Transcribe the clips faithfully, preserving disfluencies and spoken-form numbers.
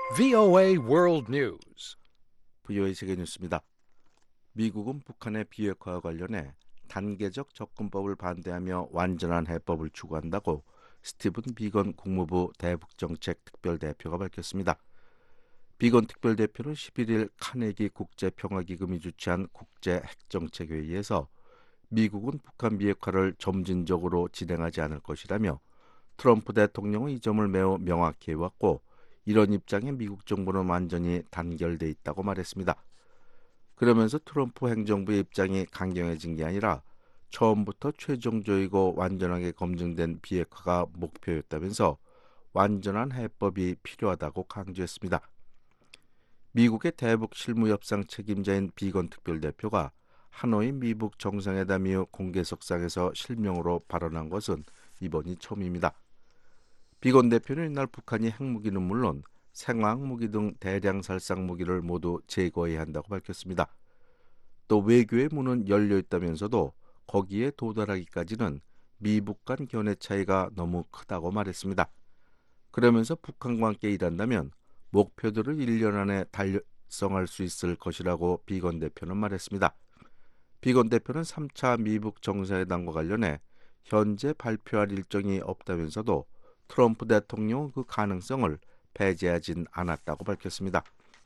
브이오에이 World News. 브이오에이 세계 뉴스입니다. 미국은 북한의 비핵화와 관련해 단계적 접근법을 반대하며 완전한 해법을 추구한다고 스티븐 비건 국무부 대북정책 특별대표가 밝혔습니다. 비건 특별대표는 십일 일 카네기 국제평화기금이 주최한 국제핵정책회의에서 미국은 북한 비핵화를 점진적으로 진행하지 않을 것이라며 트럼프 대통령은 이 점을 매우 명확히 해왔고 이런 입장에 미국 정부는 완전히 단결돼 있다고 말했습니다. 그러면서 트럼프 행정부의 입장이 강경해진 게 아니라 처음부터 최종적이고 완전하게 검증된 비핵화가 목표였다면서 완전한 해법이 필요하다고 강조했습니다. 미국의 대북 실무협상 책임자인 비건 특별대표가 하노이 미북 정상회담 이후 공개석상에서 실명으로 발언한 것은 이번이 처음입니다. 비건 대표는 이날 북한이 핵무기는 물론 생화학무기 등 대량 살상 무기를 모두 제거해야 한다고 밝혔습니다. 또 외교의 문은 열려 있다면서도 거기에 도달하기까지는 미북 간 견해 차이가 너무 크다고 말했습니다. 그러면서 북한과 함께 일한다면 목표들을 일 년 안에 달성할 수 있을 것이라고 비건 대표는 말했습니다. 비건 대표는 삼 차 미북 정상회담과 관련해 현재 발표할 일정이 없다면서도 트럼프 대통령은 그 가능성을 배제하진 않았다고 밝혔습니다.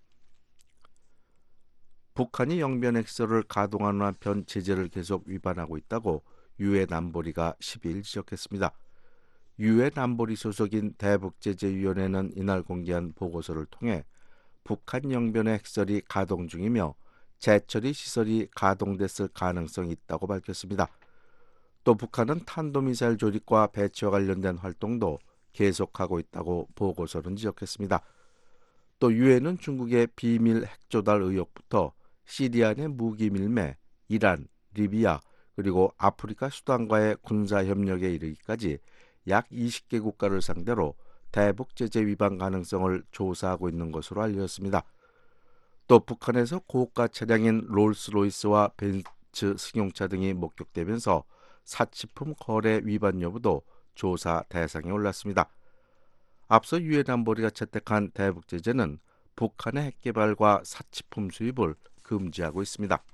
북한이 영변 핵시설을 가동하는 한편 제재를 계속 위반하고 있다고 유엔 안보리가 십이 일 지적했습니다. 유엔 안보리 소속인 대북제재위원회는 이날 공개한 보고서를 통해 북한 영변의 핵시설이 가동 중이며 재처리 시설이 가동됐을 가능성이 있다고 밝혔습니다. 또 북한은 탄도미사일 조립과 배치와 관련된 활동도 계속하고 있다고 보고서는 지적했습니다. 또 유엔은 중국의 비밀 핵조달 의혹부터 시리아 내 무기 밀매, 이란, 리비아, 그리고 아프리카 수단과의 군사협력에 이르기까지 약 이십 개 국가를 상대로 대북 제재 위반 가능성을 조사하고 있는 것으로 알려졌습니다. 또 북한에서 고가 차량인 롤스로이스와 벤츠 승용차 등이 목격되면서 사치품 거래 위반 여부도 조사 대상에 올랐습니다. 앞서 유엔 안보리가 채택한 대북 제재는 북한의 핵 개발과 사치품 수입을 금지하고 있습니다.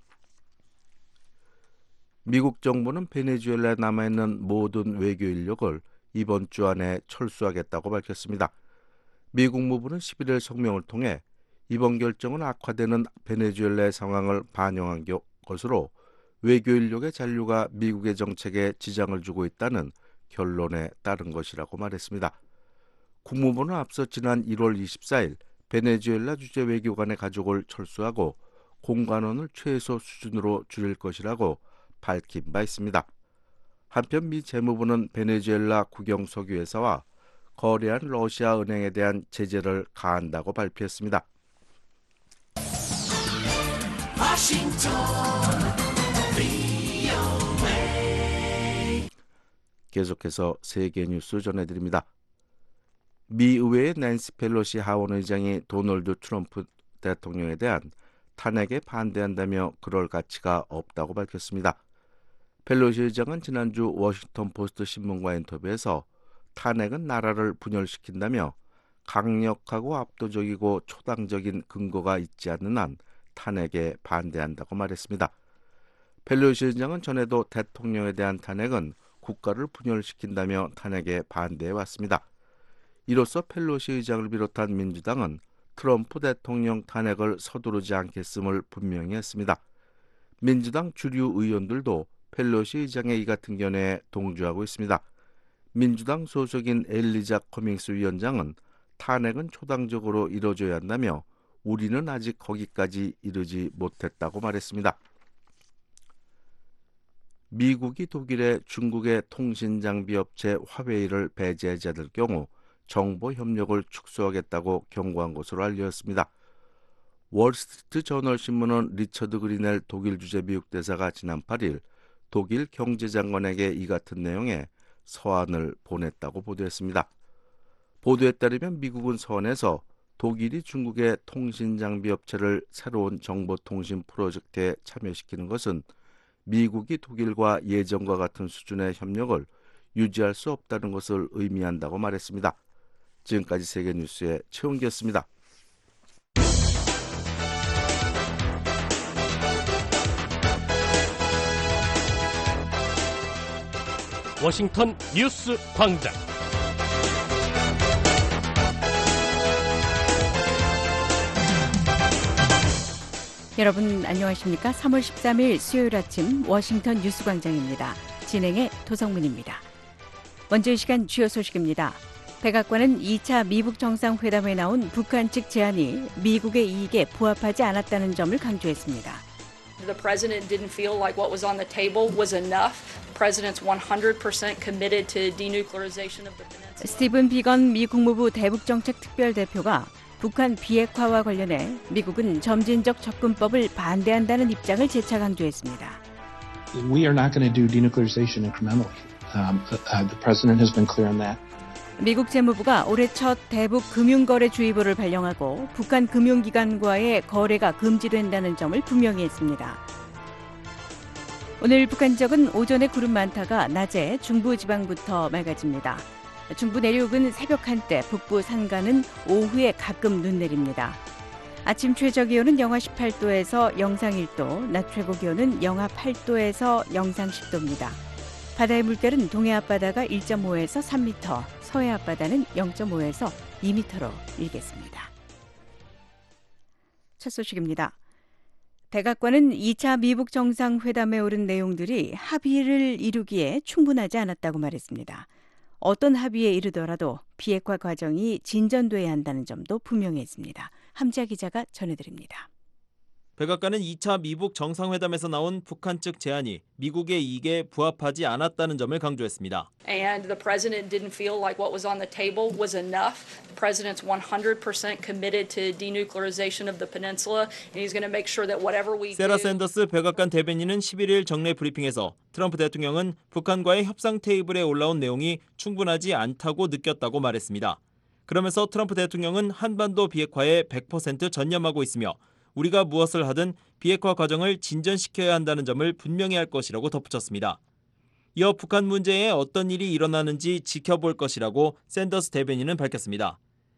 미국 정부는 베네수엘라에 남아있는 모든 외교 인력을 이번 주 안에 철수하겠다고 밝혔습니다. 미 국무부는 십일 일 성명을 통해 이번 결정은 악화되는 베네수엘라의 상황을 반영한 것으로 외교 인력의 잔류가 미국의 정책에 지장을 주고 있다는 결론에 따른 것이라고 말했습니다. 국무부는 앞서 지난 일월 이십사일 베네수엘라 주재 외교관의 가족을 철수하고 공관원을 최소 수준으로 줄일 것이라고 밝힌 바 있습니다. 한편 미 재무부는 베네수엘라 국영 석유회사와 거래한 러시아 은행에 대한 제재를 가한다고 발표했습니다. 계속해서 세계 뉴스 전해드립니다. 미 의회의 낸시 펠로시 하원 의장이 도널드 트럼프 대통령에 대한 탄핵에 반대한다며 그럴 가치가 없다고 밝혔습니다. 펠로시 의장은 지난주 워싱턴 포스트 신문과 인터뷰에서 탄핵은 나라를 분열시킨다며 강력하고 압도적이고 초당적인 근거가 있지 않는 한 탄핵에 반대한다고 말했습니다. 펠로시 의장은 전에도 대통령에 대한 탄핵은 국가를 분열시킨다며 탄핵에 반대해왔습니다. 이로써 펠로시 의장을 비롯한 민주당은 트럼프 대통령 탄핵을 서두르지 않겠음을 분명히 했습니다. 민주당 주류 의원들도 펠로시 의장의 이 같은 견해에 동조하고 있습니다. 민주당 소속인 엘리자 커밍스 위원장은 탄핵은 초당적으로 이뤄져야 한다며 우리는 아직 거기까지 이르지 못했다고 말했습니다. 미국이 독일의 중국의 통신장비 업체 화웨이를 배제하지 않을 경우 정보 협력을 축소하겠다고 경고한 것으로 알려졌습니다. 월스트리트 저널 신문은 리처드 그리넬 독일 주재 미국 대사가 지난 팔 일 독일 경제장관에게 이 같은 내용의 서한을 보냈다고 보도했습니다. 보도에 따르면 미국은 서한에서 독일이 중국의 통신장비 업체를 새로운 정보통신 프로젝트에 참여시키는 것은 미국이 독일과 예전과 같은 수준의 협력을 유지할 수 없다는 것을 의미한다고 말했습니다. 지금까지 세계뉴스의 최은기였습니다. 워싱턴 뉴스 광장. 여러분 안녕하십니까? 삼월 십삼일 수요일 아침 워싱턴 뉴스 광장입니다. 진행의 도성문입니다. 먼저 이 시간 주요 소식입니다. 백악관은 이 차 미북 정상회담에 나온 북한 측 제안이 미국의 이익에 부합하지 않았다는 점을 강조했습니다. The president didn't feel like what was on the table was enough. The president's one hundred percent committed to denuclearization of the peninsula. 스티븐 비건 미 국무부 대북정책 특별대표가 북한 비핵화와 관련해 미국은 점진적 접근법을 반대한다는 입장을 재차 강조했습니다. We are not going to do denuclearization incrementally. Um, uh, the president has been clear on that. 미국 재무부가 올해 첫 대북 금융거래주의보를 발령하고 북한 금융기관과의 거래가 금지된다는 점을 분명히 했습니다. 오늘 북한 지역은 오전에 구름 많다가 낮에 중부지방부터 맑아집니다. 중부 내륙은 새벽 한때, 북부 산간은 오후에 가끔 눈 내립니다. 아침 최저기온은 영하 십팔 도에서 영상 일 도, 낮 최고기온은 영하 팔 도에서 영상 십 도입니다. 바다의 물결은 동해 앞바다가 일 점 오에서 삼 미터, 서해 앞바다는 영 점 오에서 이 미터로 일겠습니다. 첫 소식입니다. 백악관은 이 차 미북 정상회담에 오른 내용들이 합의를 이루기에 충분하지 않았다고 말했습니다. 어떤 합의에 이르더라도 비핵화 과정이 진전돼야 한다는 점도 분명히 했습니다. 함지아 기자가 전해드립니다. 백악관은 이 차 미북 정상회담에서 나온 북한 측 제안이 미국의 이익에 부합하지 않았다는 점을 강조했습니다. And the president didn't feel like what was on the table was enough. The president's one hundred percent committed to denuclearization of the peninsula, and he's going to make sure that whatever we do. 세라 샌더스 백악관 대변인은 십일일 정례 브리핑에서 트럼프 대통령은 북한과의 협상 테이블에 올라온 내용이 충분하지 않다고 느꼈다고 말했습니다. 그러면서 트럼프 대통령은 한반도 비핵화에 백 퍼센트 전념하고 있으며 우리가 무엇을 하든 비핵화 과정을 진전시켜야 한다는 점을 분명히 할 것이라고 덧붙였습니다. 이어 북한 문제에 어떤 일이 일어나는지 지켜볼 것이라고 샌더스 대변인은 밝혔습니다.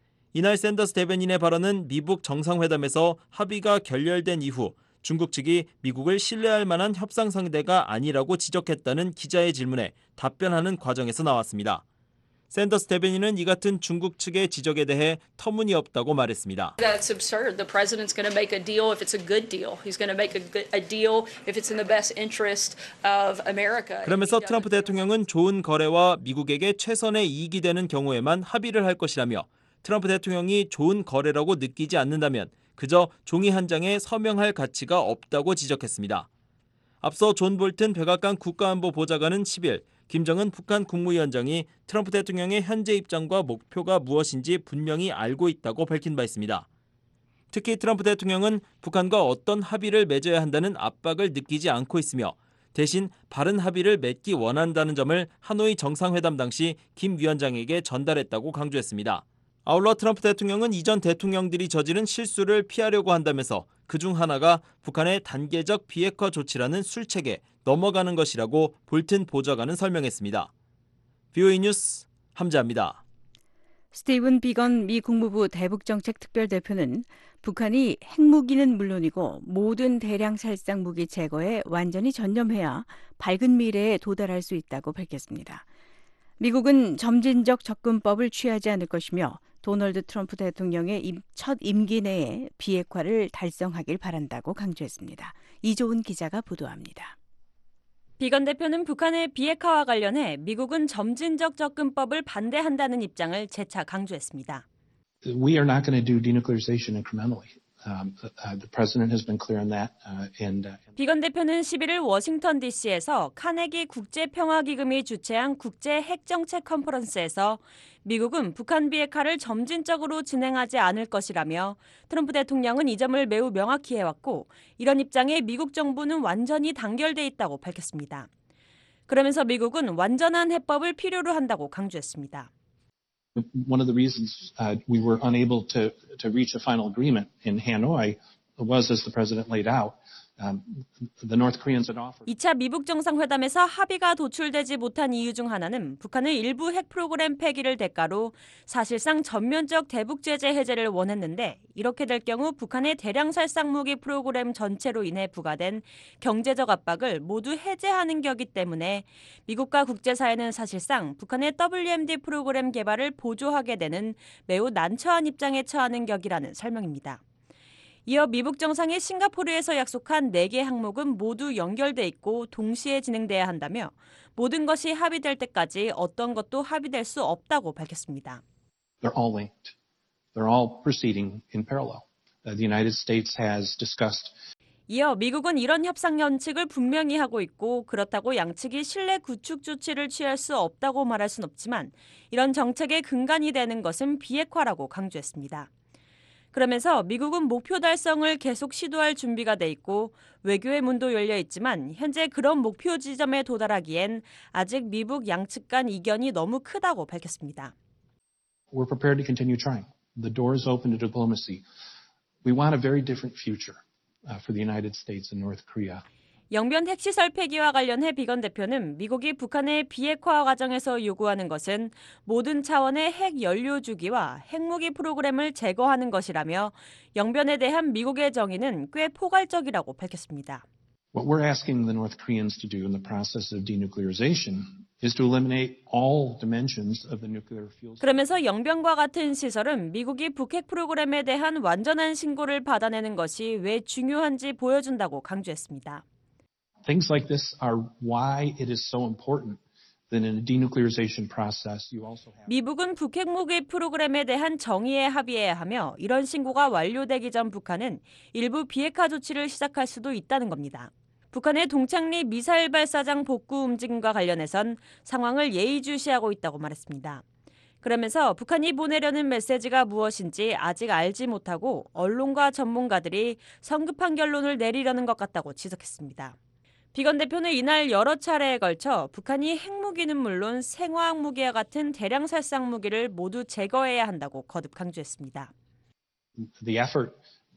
이날 샌더스 대변인의 발언은 미북 정상회담에서 합의가 결렬된 이후 중국 측이 미국을 신뢰할 만한 협상 상대가 아니라고 지적했다는 기자의 질문에 답변하는 과정에서 나왔습니다. 샌더스 대변인은 이 같은 중국 측의 지적에 대해 터무니없다고 말했습니다. That's absurd. The president's going to make a deal if it's a good deal. He's going to make a, good, a deal if it's in the best interest of America. 그러면서 트럼프 대통령은 좋은 거래와 미국에게 최선의 이익이 되는 경우에만 합의를 할 것이라며 트럼프 대통령이 좋은 거래라고 느끼지 않는다면 그저 종이 한 장에 서명할 가치가 없다고 지적했습니다. 앞서 존 볼튼 백악관 국가안보 보좌관은 십일 김정은 북한 국무위원장이 트럼프 대통령의 현재 입장과 목표가 무엇인지 분명히 알고 있다고 밝힌 바 있습니다. 특히 트럼프 대통령은 북한과 어떤 합의를 맺어야 한다는 압박을 느끼지 않고 있으며 대신 바른 합의를 맺기 원한다는 점을 하노이 정상회담 당시 김 위원장에게 전달했다고 강조했습니다. 아울러 트럼프 대통령은 이전 대통령들이 저지른 실수를 피하려고 한다면서 그중 하나가 북한의 단계적 비핵화 조치라는 술책에 넘어가는 것이라고 볼튼 보좌관은 설명했습니다. 브이오에이 뉴스 함지아입니다. 스티븐 비건 미 국무부 대북정책 특별대표는 북한이 핵무기는 물론이고 모든 대량 살상 무기 제거에 완전히 전념해야 밝은 미래에 도달할 수 있다고 밝혔습니다. 미국은 점진적 접근법을 취하지 않을 것이며 도널드 트럼프 대통령의 첫 임기 내에 비핵화를 달성하길 바란다고 강조했습니다. 이조은 기자가 보도합니다. 비건 대표는 북한의 비핵화와 관련해 미국은 점진적 접근법을 반대한다는 입장을 재차 강조했습니다. We are not going to do denuclearization incrementally. Um, uh, the president has been clear on that. Uh, and, uh, 비건 대표는 십일일 워싱턴 디씨에서 카네기 국제평화기금이 주최한 국제 핵정책 컨퍼런스에서 미국은 북한 비핵화를 점진적으로 진행하지 않을 것이라며 트럼프 대통령은 이 점을 매우 명확히 해왔고 이런 입장에 미국 정부는 완전히 단결돼 있다고 밝혔습니다. 그러면서 미국은 완전한 해법을 필요로 한다고 강조했습니다. One of the reasons uh, we were unable to, to reach a final agreement in Hanoi was, as the president laid out, Um, the North Koreans had offered. 이 차 미북 정상회담에서 합의가 도출되지 못한 이유 중 하나는 북한의 일부 핵 프로그램 폐기를 대가로 사실상 전면적 대북 제재 해제를 원했는데 이렇게 될 경우 북한의 대량 살상 무기 프로그램 전체로 인해 부과된 경제적 압박을 모두 해제하는 격이기 때문에 미국과 국제사회는 사실상 북한의 더블유엠디 프로그램 개발을 보조하게 되는 매우 난처한 입장에 처하는 격이라는 설명입니다. 이어 미북 정상이 싱가포르에서 약속한 네 개 항목은 모두 연결돼 있고 동시에 진행돼야 한다며 모든 것이 합의될 때까지 어떤 것도 합의될 수 없다고 밝혔습니다. They're all linked. They're all proceeding in parallel. Uh, the United States has discussed. 이어 미국은 이런 협상 연측을 분명히 하고 있고 그렇다고 양측이 신뢰 구축 조치를 취할 수 없다고 말할 순 없지만 이런 정책의 근간이 되는 것은 비핵화라고 강조했습니다. 그러면서 미국은 목표 달성을 계속 시도할 준비가 돼 있고 외교의 문도 열려 있지만 현재 그런 목표 지점에 도달하기엔 아직 미북 양측 간 이견이 너무 크다고 밝혔습니다. We're prepared to continue trying. The door is open to diplomacy. We want a very different future uh, for the United States and North Korea. 영변 핵시설 폐기와 관련해 비건 대표는 미국이 북한의 비핵화 과정에서 요구하는 것은 모든 차원의 핵 연료 주기와 핵무기 프로그램을 제거하는 것이라며 영변에 대한 미국의 정의는 꽤 포괄적이라고 밝혔습니다. What we're asking the North Koreans to do in the process of denuclearization is to eliminate all dimensions of the nuclear fuel. 그러면서 영변과 같은 시설은 미국이 북핵 프로그램에 대한 완전한 신고를 받아내는 것이 왜 중요한지 보여준다고 강조했습니다. Things like this are why it is so important that in a denuclearization process you also have. 미북은 북핵 무기 프로그램에 대한 정의에 합의해야 하며 이런 신고가 완료되기 전 북한은 일부 비핵화 조치를 시작할 수도 있다는 겁니다. 북한의 동창리 미사일 발사장 복구 움직임과 관련해선 상황을 예의주시하고 있다고 말했습니다. 그러면서 북한이 보내려는 메시지가 무엇인지 아직 알지 못하고 언론과 전문가들이 성급한 결론을 내리려는 것 같다고 지적했습니다. 비건 대표는 이날 여러 차례에 걸쳐 북한이 핵무기는 물론 생화학 무기와 같은 대량 살상 무기를 모두 제거해야 한다고 거듭 강조했습니다. The effort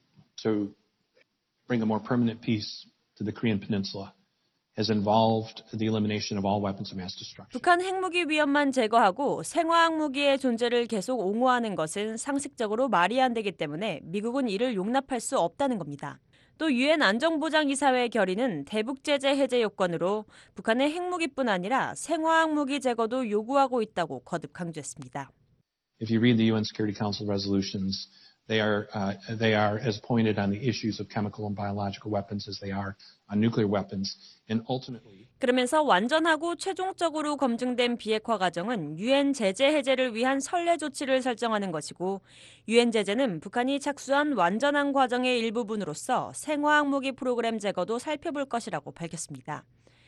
to bring a more permanent peace to the Korean Peninsula has involved the elimination of all weapons of mass destruction. 북한 핵무기 위협만 제거하고 생화학 무기의 존재를 계속 옹호하는 것은 상식적으로 말이 안 되기 때문에 미국은 이를 용납할 수 없다는 겁니다. 또 유엔 안정보장이사회 결의는 대북 제재 해제 요건으로 북한의 핵무기뿐 아니라 생화학 무기 제거도 요구하고 있다고 거듭 강조했습니다. If you read the U N Security Council resolutions, they are uh, they are as pointed on the issues of chemical and biological weapons as they are on nuclear weapons, and ultimately. 그러면서 완전하고 최종적으로 검증된 비핵화 과정은 유엔 제재 해제를 위한 선례 조치를 설정하는 것이고 유엔 제재는 북한이 착수한 완전한 과정의 일부분으로서 생화학 무기 프로그램 제거도 살펴볼 것이라고 밝혔습니다.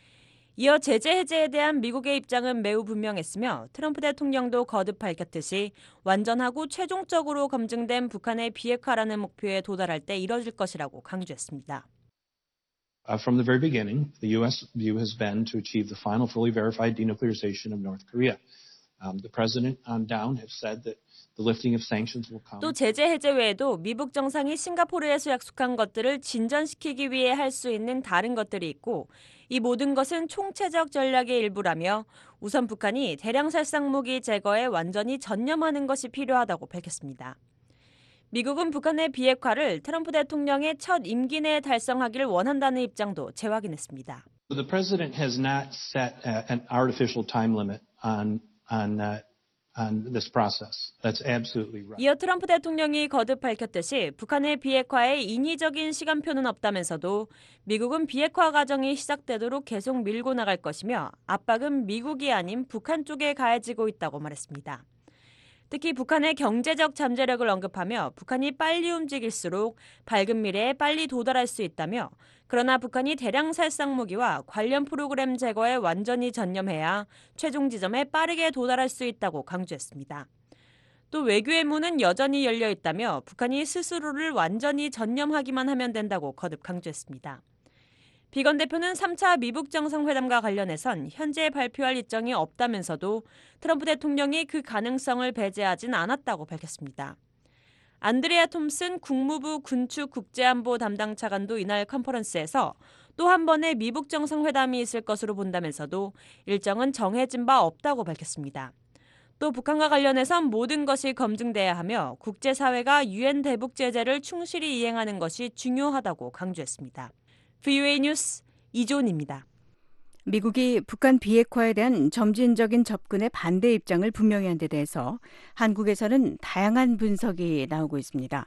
이어 제재 해제에 대한 미국의 입장은 매우 분명했으며 트럼프 대통령도 거듭 밝혔듯이 완전하고 최종적으로 검증된 북한의 비핵화라는 목표에 도달할 때 이뤄질 것이라고 강조했습니다. Uh, from the very beginning, the U S view has been to achieve the final fully verified denuclearization of North Korea. Um, the president on down have said that the lifting of sanctions will come. 또 제재 해제 외에도 미북 정상이 싱가포르에서 약속한 것들을 진전시키기 위해 할 수 있는 다른 것들이 있고 이 모든 것은 총체적 전략의 일부라며 우선 북한이 대량 살상 무기 제거에 완전히 전념하는 것이 필요하다고 밝혔습니다. 미국은 북한의 비핵화를 트럼프 대통령의 첫 임기 내에 달성하기를 원한다는 입장도 재확인했습니다. The president has not set uh, an artificial time limit on on uh, on this process. That's absolutely right. 이어 트럼프 대통령이 거듭 밝혔듯이 북한의 비핵화에 인위적인 시간표는 없다면서도 미국은 비핵화 과정이 시작되도록 계속 밀고 나갈 것이며 압박은 미국이 아닌 북한 쪽에 가해지고 있다고 말했습니다. 특히 북한의 경제적 잠재력을 언급하며 북한이 빨리 움직일수록 밝은 미래에 빨리 도달할 수 있다며 그러나 북한이 대량 살상 무기와 관련 프로그램 제거에 완전히 전념해야 최종 지점에 빠르게 도달할 수 있다고 강조했습니다. 또 외교의 문은 여전히 열려 있다며 북한이 스스로를 완전히 전념하기만 하면 된다고 거듭 강조했습니다. 비건 대표는 삼 차 미북 정상회담과 관련해선 현재 발표할 일정이 없다면서도 트럼프 대통령이 그 가능성을 배제하진 않았다고 밝혔습니다. 안드레아 톰슨 국무부 군축 국제안보 담당 차관도 이날 컨퍼런스에서 또 한 번의 미북 정상회담이 있을 것으로 본다면서도 일정은 정해진 바 없다고 밝혔습니다. 또 북한과 관련해선 모든 것이 검증돼야 하며 국제사회가 유엔 대북 제재를 충실히 이행하는 것이 중요하다고 강조했습니다. 브이오에이 뉴스 이조은입니다. 미국이 북한 비핵화에 대한 점진적인 접근에 반대 입장을 분명히 한 데 대해서 한국에서는 다양한 분석이 나오고 있습니다.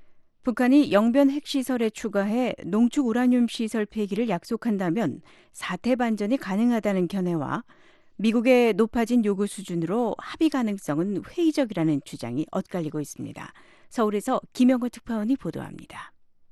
북한이 영변 핵시설에 추가해 농축 우라늄 시설 폐기를 약속한다면 사태 반전이 가능하다는 견해와 미국의 높아진 요구 수준으로 합의 가능성은 회의적이라는 주장이 엇갈리고 있습니다. 서울에서 김영호 특파원이 보도합니다.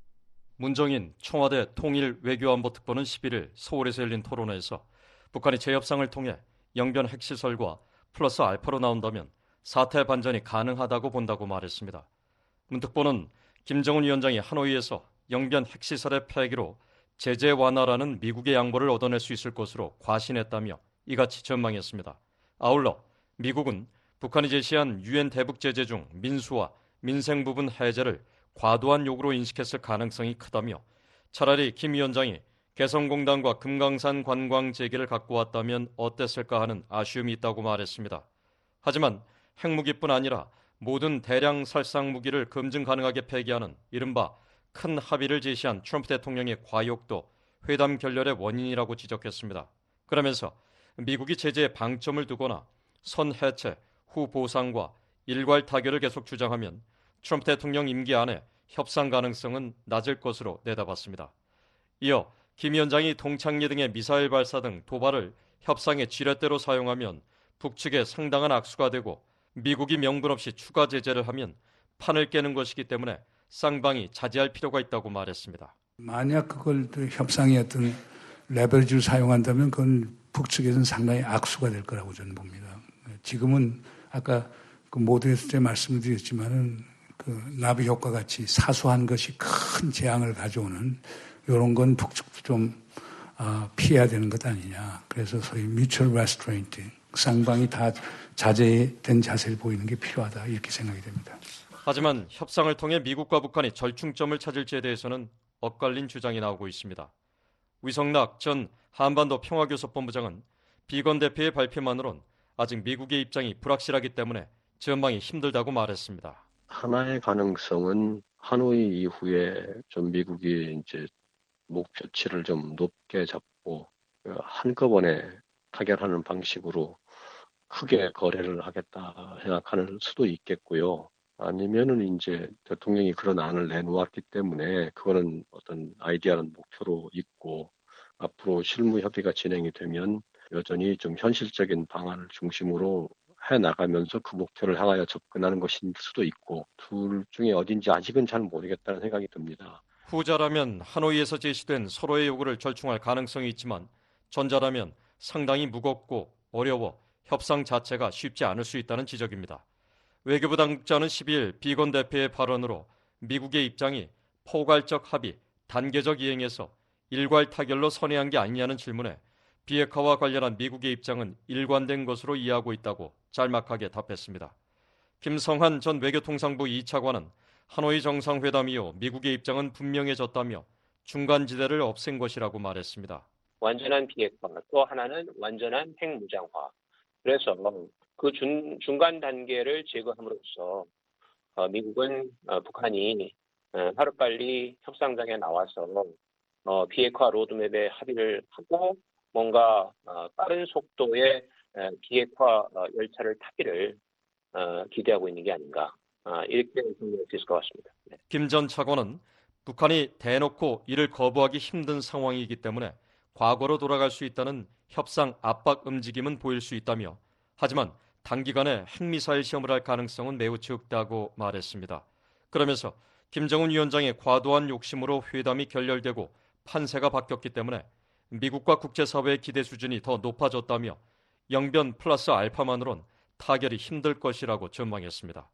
문정인 청와대 통일외교안보특보는 십일일 서울에서 열린 토론회에서 북한이 재협상을 통해 영변 핵시설과 플러스 알파로 나온다면 사태 반전이 가능하다고 본다고 말했습니다. 문 특보는 김정은 위원장이 하노이에서 영변 핵시설의 폐기로 제재 완화라는 미국의 양보를 얻어낼 수 있을 것으로 과신했다며 이같이 전망했습니다. 아울러 미국은 북한이 제시한 유엔 대북 제재 중 민수와 민생 부분 해제를 과도한 요구로 인식했을 가능성이 크다며 차라리 김 위원장이 개성공단과 금강산 관광 재개를 갖고 왔다면 어땠을까 하는 아쉬움이 있다고 말했습니다. 하지만 핵무기뿐 아니라 모든 대량 살상 무기를 검증 가능하게 폐기하는 이른바 큰 합의를 제시한 트럼프 대통령의 과욕도 회담 결렬의 원인이라고 지적했습니다. 그러면서 미국이 제재에 방점을 두거나 선 해체, 후 보상과 일괄 타결을 계속 주장하면 트럼프 대통령 임기 안에 협상 가능성은 낮을 것으로 내다봤습니다. 이어 김 위원장이 동창리 등의 미사일 발사 등 도발을 협상의 지렛대로 사용하면 북측에 상당한 악수가 되고 미국이 명분 없이 추가 제재를 하면 판을 깨는 것이기 때문에 쌍방이 자제할 필요가 있다고 말했습니다. 만약 그걸 협상의 어떤 레버리지를 사용한다면 그건 북측에서는 상당히 악수가 될 거라고 저는 봅니다. 지금은 아까 그 모두에서 제 말씀을 드렸지만은 그 나비 효과 같이 사소한 것이 큰 재앙을 가져오는 이런 건 북측도 좀 아, 피해야 되는 것 아니냐. 그래서 소위 mutual restraint, 쌍방이 다 자제된 자세를 보이는 게 필요하다 이렇게 생각이 됩니다. 하지만 협상을 통해 미국과 북한이 절충점을 찾을지에 대해서는 엇갈린 주장이 나오고 있습니다. 위성락 전 한반도 평화교섭본부장은 비건 대표의 발표만으론 아직 미국의 입장이 불확실하기 때문에 전망이 힘들다고 말했습니다. 하나의 가능성은 하노이 이후에 좀 미국이 이제 목표치를 좀 높게 잡고 한꺼번에 타결하는 방식으로 크게 거래를 하겠다 생각하는 수도 있겠고요. 아니면은 이제 대통령이 그런 안을 내놓았기 때문에 그거는 어떤 아이디어는 목표로 있고 앞으로 실무 협의가 진행이 되면 여전히 좀 현실적인 방안을 중심으로 해 나가면서 그 목표를 향하여 접근하는 것일 수도 있고 둘 중에 어딘지 아직은 잘 모르겠다는 생각이 듭니다. 후자라면 하노이에서 제시된 서로의 요구를 절충할 가능성이 있지만 전자라면 상당히 무겁고 어려워 협상 자체가 쉽지 않을 수 있다는 지적입니다. 외교부 당국자는 십이일 비건 대표의 발언으로 미국의 입장이 포괄적 합의, 단계적 이행에서 일괄 타결로 선회한 게 아니냐는 질문에 비핵화와 관련한 미국의 입장은 일관된 것으로 이해하고 있다고 짤막하게 답했습니다. 김성한 전 외교통상부 이 차관은 하노이 정상회담 이후 미국의 입장은 분명해졌다며 중간지대를 없앤 것이라고 말했습니다. 완전한 비핵화, 또 하나는 완전한 핵무장화. 그래서 그 중, 중간 단계를 제거함으로써 어, 미국은 어, 북한이 어, 하루빨리 협상장에 나와서 어, 비핵화 로드맵에 합의를 하고 뭔가 어, 빠른 속도의 어, 비핵화 어, 열차를 타기를 어, 기대하고 있는 게 아닌가 어, 이렇게 생각할 수 있을 것 같습니다. 네. 김 전 차관은 북한이 대놓고 이를 거부하기 힘든 상황이기 때문에 과거로 돌아갈 수 있다는 협상 압박 움직임은 보일 수 있다며 하지만 단기간에 핵미사일 시험을 할 가능성은 매우 적다고 말했습니다. 그러면서 김정은 위원장의 과도한 욕심으로 회담이 결렬되고 판세가 바뀌었기 때문에 미국과 국제사회의 기대 수준이 더 높아졌다며 영변 플러스 알파만으론 타결이 힘들 것이라고 전망했습니다.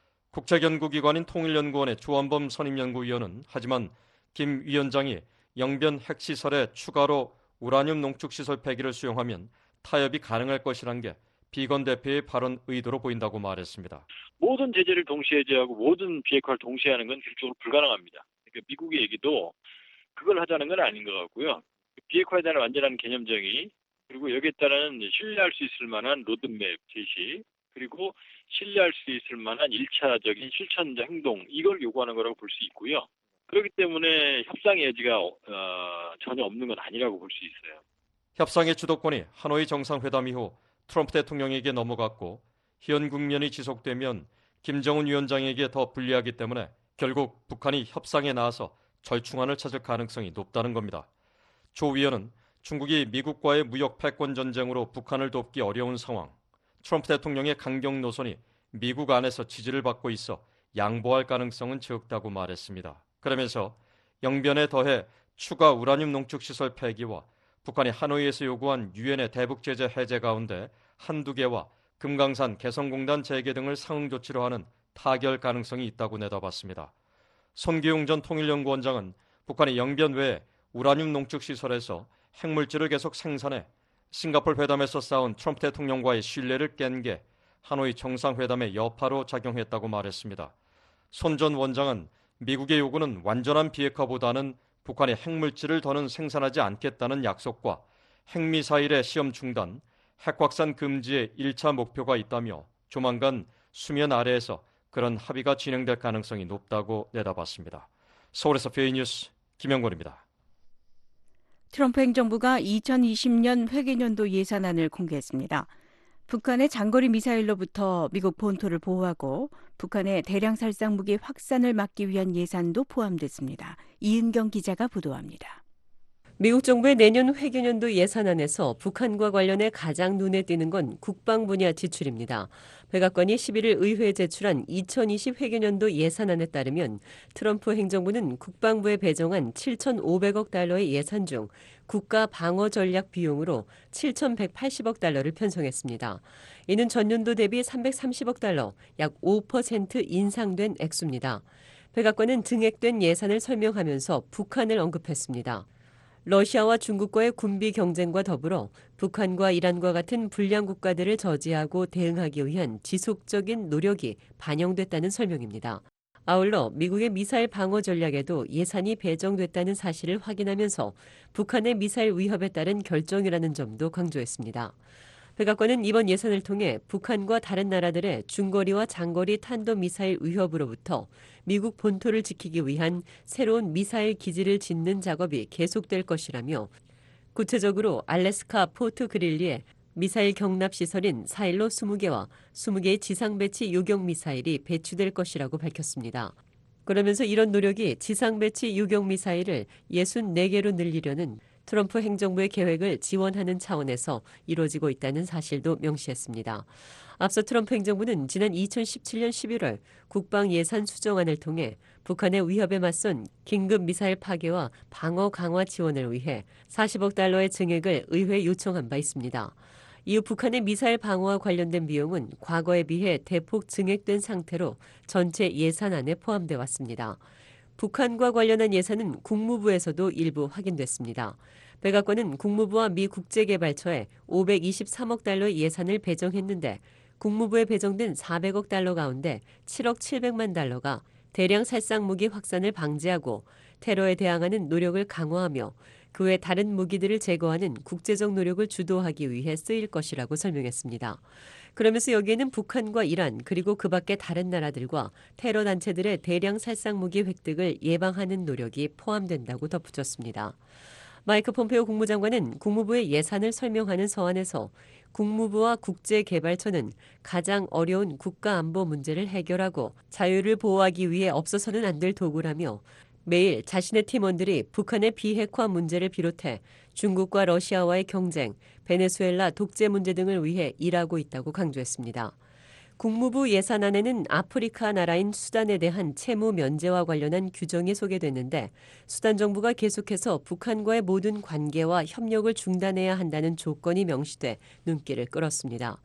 국책연구기관인 통일연구원의 조한범 선임연구위원은 하지만 김 위원장이 영변 핵시설에 추가로 우라늄 농축시설 폐기를 수용하면 타협이 가능할 것이란 게 비건 대표의 발언 의도로 보인다고 말했습니다. 모든 제재를 동시에 해제하고 모든 비핵화를 동시에 하는 건 기술적으로 불가능합니다. 그러니까 미국의 얘기도 그걸 하자는 건 아닌 것 같고요. 비핵화에 대한 완전한 개념 정의, 그리고 여기에 따른 신뢰할 수 있을 만한 로드맵 제시, 그리고 신뢰할 수 있을 만한 일차적인 실천 행동, 이걸 요구하는 거라고 볼 수 있고요. 그렇기 때문에 협상의 여지가 어, 전혀 없는 건 아니라고 볼 수 있어요. 협상의 주도권이 하노이 정상회담 이후 트럼프 대통령에게 넘어갔고 현 국면이 지속되면 김정은 위원장에게 더 불리하기 때문에 결국 북한이 협상에 나와서 절충안을 찾을 가능성이 높다는 겁니다. 조 위원은 중국이 미국과의 무역 패권 전쟁으로 북한을 돕기 어려운 상황, 트럼프 대통령의 강경 노선이 미국 안에서 지지를 받고 있어 양보할 가능성은 적다고 말했습니다. 그러면서 영변에 더해 추가 우라늄 농축시설 폐기와 북한이 하노이에서 요구한 유엔의 대북 제재 해제 가운데 한두 개와 금강산 개성공단 재개 등을 상응 조치로 하는 타결 가능성이 있다고 내다봤습니다. 손기웅 전 통일연구원장은 북한이 영변 외에 우라늄 농축시설에서 핵물질을 계속 생산해 싱가포르 회담에서 싸운 트럼프 대통령과의 신뢰를 깬 게 하노이 정상회담의 여파로 작용했다고 말했습니다. 손 전 원장은 미국의 요구는 완전한 비핵화보다는 북한이 핵물질을 더는 생산하지 않겠다는 약속과 핵미사일의 시험 중단, 핵확산 금지의 일 차 목표가 있다며 조만간 수면 아래에서 그런 합의가 진행될 가능성이 높다고 내다봤습니다. 서울에서 페이뉴스 김영권입니다. 트럼프 행정부가 이천이십 년 회계년도 예산안을 공개했습니다. 북한의 장거리 미사일로부터 미국 본토를 보호하고 북한의 대량 살상 무기 확산을 막기 위한 예산도 포함됐습니다. 이은경 기자가 보도합니다. 미국 정부의 내년 회계년도 예산안에서 북한과 관련해 가장 눈에 띄는 건 국방 분야 지출입니다. 백악관이 십일 일 의회에 제출한 이천이십 회계년도 예산안에 따르면 트럼프 행정부는 국방부에 배정한 칠천오백억 달러의 예산 중 국가 방어 전략 비용으로 칠천백팔십억 달러를 편성했습니다. 이는 전년도 대비 삼백삼십억 달러, 약 오 퍼센트 인상된 액수입니다. 백악관은 증액된 예산을 설명하면서 북한을 언급했습니다. 러시아와 중국과의 군비 경쟁과 더불어 북한과 이란과 같은 불량 국가들을 저지하고 대응하기 위한 지속적인 노력이 반영됐다는 설명입니다. 아울러 미국의 미사일 방어 전략에도 예산이 배정됐다는 사실을 확인하면서 북한의 미사일 위협에 따른 결정이라는 점도 강조했습니다. 백악관은 이번 예산을 통해 북한과 다른 나라들의 중거리와 장거리 탄도미사일 위협으로부터 미국 본토를 지키기 위한 새로운 미사일 기지를 짓는 작업이 계속될 것이라며 구체적으로 알래스카 포트 그릴리에 미사일 경납시설인 사일로 이십 개와 이십 개의 지상 배치 요격 미사일이 배치될 것이라고 밝혔습니다. 그러면서 이런 노력이 지상 배치 요격 미사일을 육십사 개로 늘리려는 트럼프 행정부의 계획을 지원하는 차원에서 이루어지고 있다는 사실도 명시했습니다. 앞서 트럼프 행정부는 지난 이천십칠 년 십일월 국방 예산 수정안을 통해 북한의 위협에 맞선 긴급 미사일 파괴와 방어 강화 지원을 위해 사십억 달러의 증액을 의회에 요청한 바 있습니다. 이후 북한의 미사일 방어와 관련된 비용은 과거에 비해 대폭 증액된 상태로 전체 예산안에 포함돼 왔습니다. 북한과 관련한 예산은 국무부에서도 일부 확인됐습니다. 백악관은 국무부와 미 국제개발처에 오백이십삼억 달러의 예산을 배정했는데 국무부에 배정된 사백억 달러 가운데 칠억 칠백만 달러가 대량 살상 무기 확산을 방지하고 테러에 대항하는 노력을 강화하며 그 외 다른 무기들을 제거하는 국제적 노력을 주도하기 위해 쓰일 것이라고 설명했습니다. 그러면서 여기에는 북한과 이란 그리고 그 밖의 다른 나라들과 테러 단체들의 대량 살상 무기 획득을 예방하는 노력이 포함된다고 덧붙였습니다. 마이크 폼페오 국무장관은 국무부의 예산을 설명하는 서한에서 국무부와 국제개발처는 가장 어려운 국가안보 문제를 해결하고 자유를 보호하기 위해 없어서는 안 될 도구라며 매일 자신의 팀원들이 북한의 비핵화 문제를 비롯해 중국과 러시아와의 경쟁, 베네수엘라 독재 문제 등을 위해 일하고 있다고 강조했습니다. 국무부 예산안에는 아프리카 나라인 수단에 대한 채무 면제와 관련한 규정이 소개됐는데 수단 정부가 계속해서 북한과의 모든 관계와 협력을 중단해야 한다는 조건이 명시돼 눈길을 끌었습니다.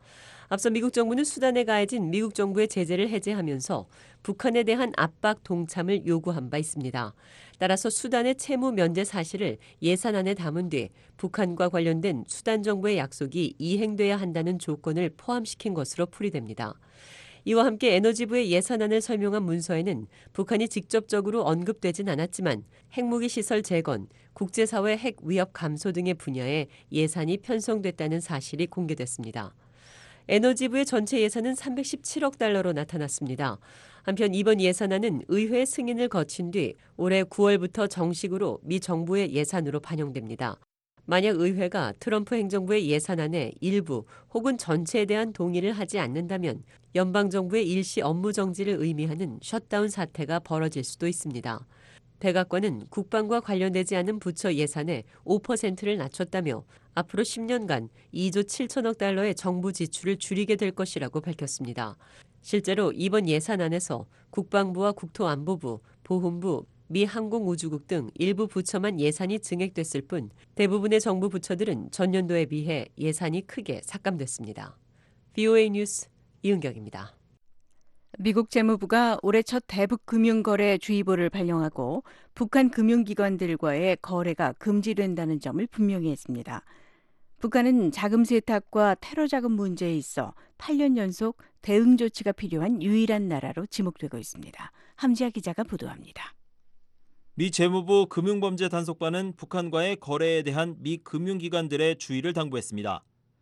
앞서 미국 정부는 수단에 가해진 미국 정부의 제재를 해제하면서 북한에 대한 압박 동참을 요구한 바 있습니다. 따라서 수단의 채무 면제 사실을 예산안에 담은 뒤 북한과 관련된 수단 정부의 약속이 이행돼야 한다는 조건을 포함시킨 것으로 풀이됩니다. 이와 함께 에너지부의 예산안을 설명한 문서에는 북한이 직접적으로 언급되진 않았지만 핵무기 시설 재건, 국제사회 핵 위협 감소 등의 분야에 예산이 편성됐다는 사실이 공개됐습니다. 에너지부의 전체 예산은 삼백십칠억 달러로 나타났습니다. 한편 이번 예산안은 의회 승인을 거친 뒤 올해 구월부터 정식으로 미 정부의 예산으로 반영됩니다. 만약 의회가 트럼프 행정부의 예산안에 일부 혹은 전체에 대한 동의를 하지 않는다면 연방정부의 일시 업무 정지를 의미하는 셧다운 사태가 벌어질 수도 있습니다. 백악관은 국방과 관련되지 않은 부처 예산의 오 퍼센트를 낮췄다며 앞으로 십 년간 이조 칠천억 달러의 정부 지출을 줄이게 될 것이라고 밝혔습니다. 실제로 이번 예산안에서 국방부와 국토안보부, 보훈부, 미 항공우주국 등 일부 부처만 예산이 증액됐을 뿐 대부분의 정부 부처들은 전년도에 비해 예산이 크게 삭감됐습니다. 브이오에이 뉴스 이은경입니다. 미국 재무부가 올해 첫 대북 금융거래 주의보를 발령하고 북한 금융기관들과의 거래가 금지된다는 점을 분명히 했습니다. 북한은 자금 세탁과 테러 자금 문제에 있어 팔 년 연속 대응 조치가 필요한 유일한 나라로 지목되고 있습니다. 함지아 기자가 보도합니다. 미 재무부 금융범죄단속반은 북한과의 거래에 대한 미 금융기관들의 주의를 당부했습니다.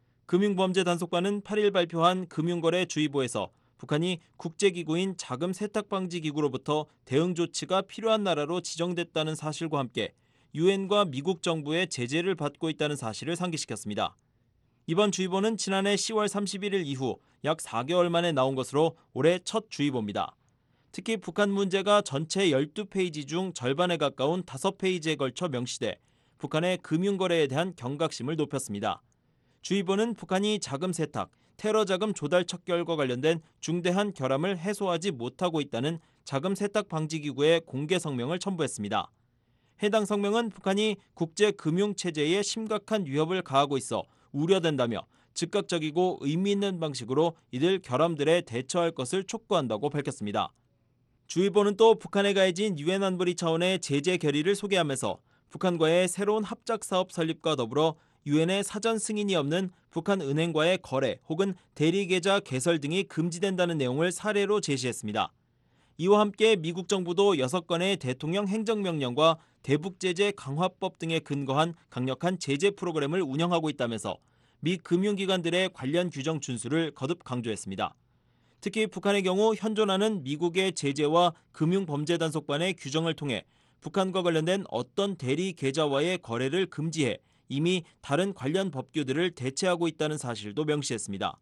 금융범죄단속반은 팔 일 발표한 금융거래 주의보에서 북한이 국제기구인 자금세탁방지기구로부터 대응 조치가 필요한 나라로 지정됐다는 사실과 함께 유엔과 미국 정부의 제재를 받고 있다는 사실을 상기시켰습니다. 이번 주의보는 지난해 시월 삼십일일 이후 약 사 개월 만에 나온 것으로 올해 첫 주의보입니다. 특히 북한 문제가 전체 열두 페이지 중 절반에 가까운 다섯 페이지에 걸쳐 명시돼 북한의 금융거래에 대한 경각심을 높였습니다. 주의보는 북한이 자금 세탁, 테러 자금 조달 척결과 관련된 중대한 결함을 해소하지 못하고 있다는 자금 세탁 방지기구의 공개 성명을 첨부했습니다. 해당 성명은 북한이 국제 금융 체제에 심각한 위협을 가하고 있어 우려된다며 즉각적이고 의미 있는 방식으로 이들 결함들에 대처할 것을 촉구한다고 밝혔습니다. 주의보는 또 북한에 가해진 유엔 안보리 차원의 제재 결의를 소개하면서 북한과의 새로운 합작 사업 설립과 더불어 유엔의 사전 승인이 없는 북한 은행과의 거래 혹은 대리계좌 개설 등이 금지된다는 내용을 사례로 제시했습니다. 이와 함께 미국 정부도 여섯 건의 대통령 행정명령과 대북제재 강화법 등에 근거한 강력한 제재 프로그램을 운영하고 있다면서 미 금융기관들의 관련 규정 준수를 거듭 강조했습니다. 특히 북한의 경우 현존하는 미국의 제재와 금융범죄단속반의 규정을 통해 북한과 관련된 어떤 대리 계좌와의 거래를 금지해 이미 다른 관련 법규들을 대체하고 있다는 사실도 명시했습니다.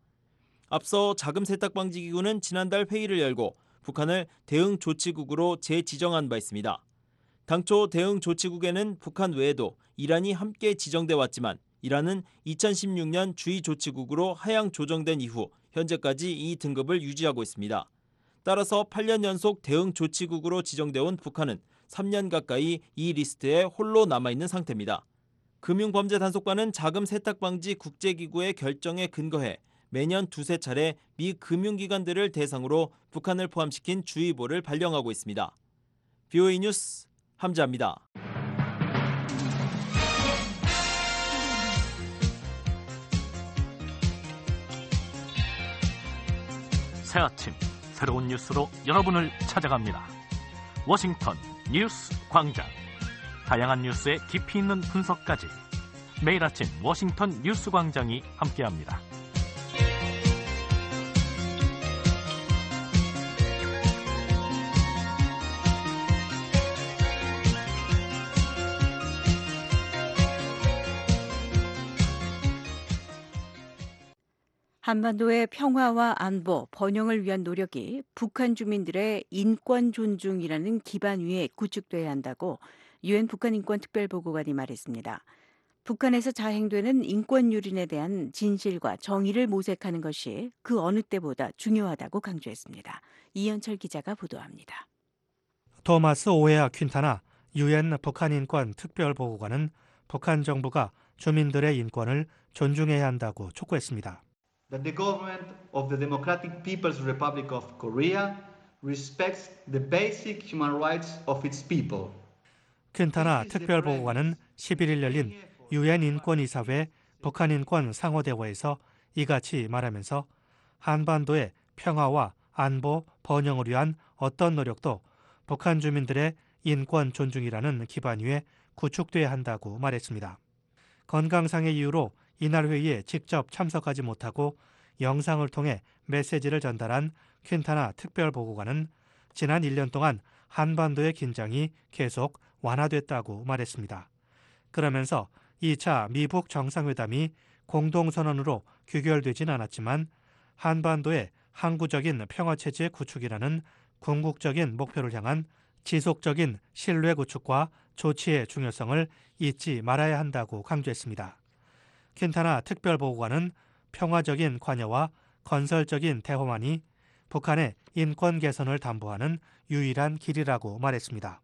앞서 자금세탁방지기구는 지난달 회의를 열고 북한을 대응조치국으로 재지정한 바 있습니다. 당초 대응조치국에는 북한 외에도 이란이 함께 지정돼 왔지만 이란은 이천십육 년 주의조치국으로 하향 조정된 이후 현재까지 이 등급을 유지하고 있습니다. 따라서 팔 년 연속 대응조치국으로 지정돼 온 북한은 삼 년 가까이 이 리스트에 홀로 남아있는 상태입니다. 금융범죄단속반은 자금세탁방지 국제기구의 결정에 근거해 매년 두세 차례 미 금융기관들을 대상으로 북한을 포함시킨 주의보를 발령하고 있습니다. 브이오에이 뉴스 함지아입니다. 새 아침 새로운 뉴스로 여러분을 찾아갑니다. 워싱턴 뉴스 광장. 다양한 뉴스의 깊이 있는 분석까지 매일 아침 워싱턴 뉴스 광장이 함께합니다. 한반도의 평화와 안보, 번영을 위한 노력이 북한 주민들의 인권 존중이라는 기반 위에 구축돼야 한다고 유엔 북한 인권 특별보고관이 말했습니다. 북한에서 자행되는 인권 유린에 대한 진실과 정의를 모색하는 것이 그 어느 때보다 중요하다고 강조했습니다. 이현철 기자가 보도합니다. 토마스 오헤아 퀸타나 유엔 북한 인권 특별보고관은 북한 정부가 주민들의 인권을 존중해야 한다고 촉구했습니다. that the government of the Democratic People's Republic of Korea respects the basic human rights of its people. 퀸타나 특별보고관은 십일 일 열린 유엔 인권이사회 북한 인권 상호대화에서 이같이 말하면서 한반도의 평화와 안보, 번영을 위한 어떤 노력도 북한 주민들의 인권 존중이라는 기반 위에 구축돼야 한다고 말했습니다. 건강상의 이유로 이날 회의에 직접 참석하지 못하고 영상을 통해 메시지를 전달한 퀸타나 특별보고관은 지난 일 년 동안 한반도의 긴장이 계속 완화됐다고 말했습니다. 그러면서 이 차 미북 정상회담이 공동선언으로 규결되진 않았지만 한반도의 항구적인 평화체제 구축이라는 궁극적인 목표를 향한 지속적인 신뢰 구축과 조치의 중요성을 잊지 말아야 한다고 강조했습니다. 퀸타나 특별보고관은 평화적인 관여와 건설적인 대화만이 북한의 인권 개선을 담보하는 유일한 길이라고 말했습니다.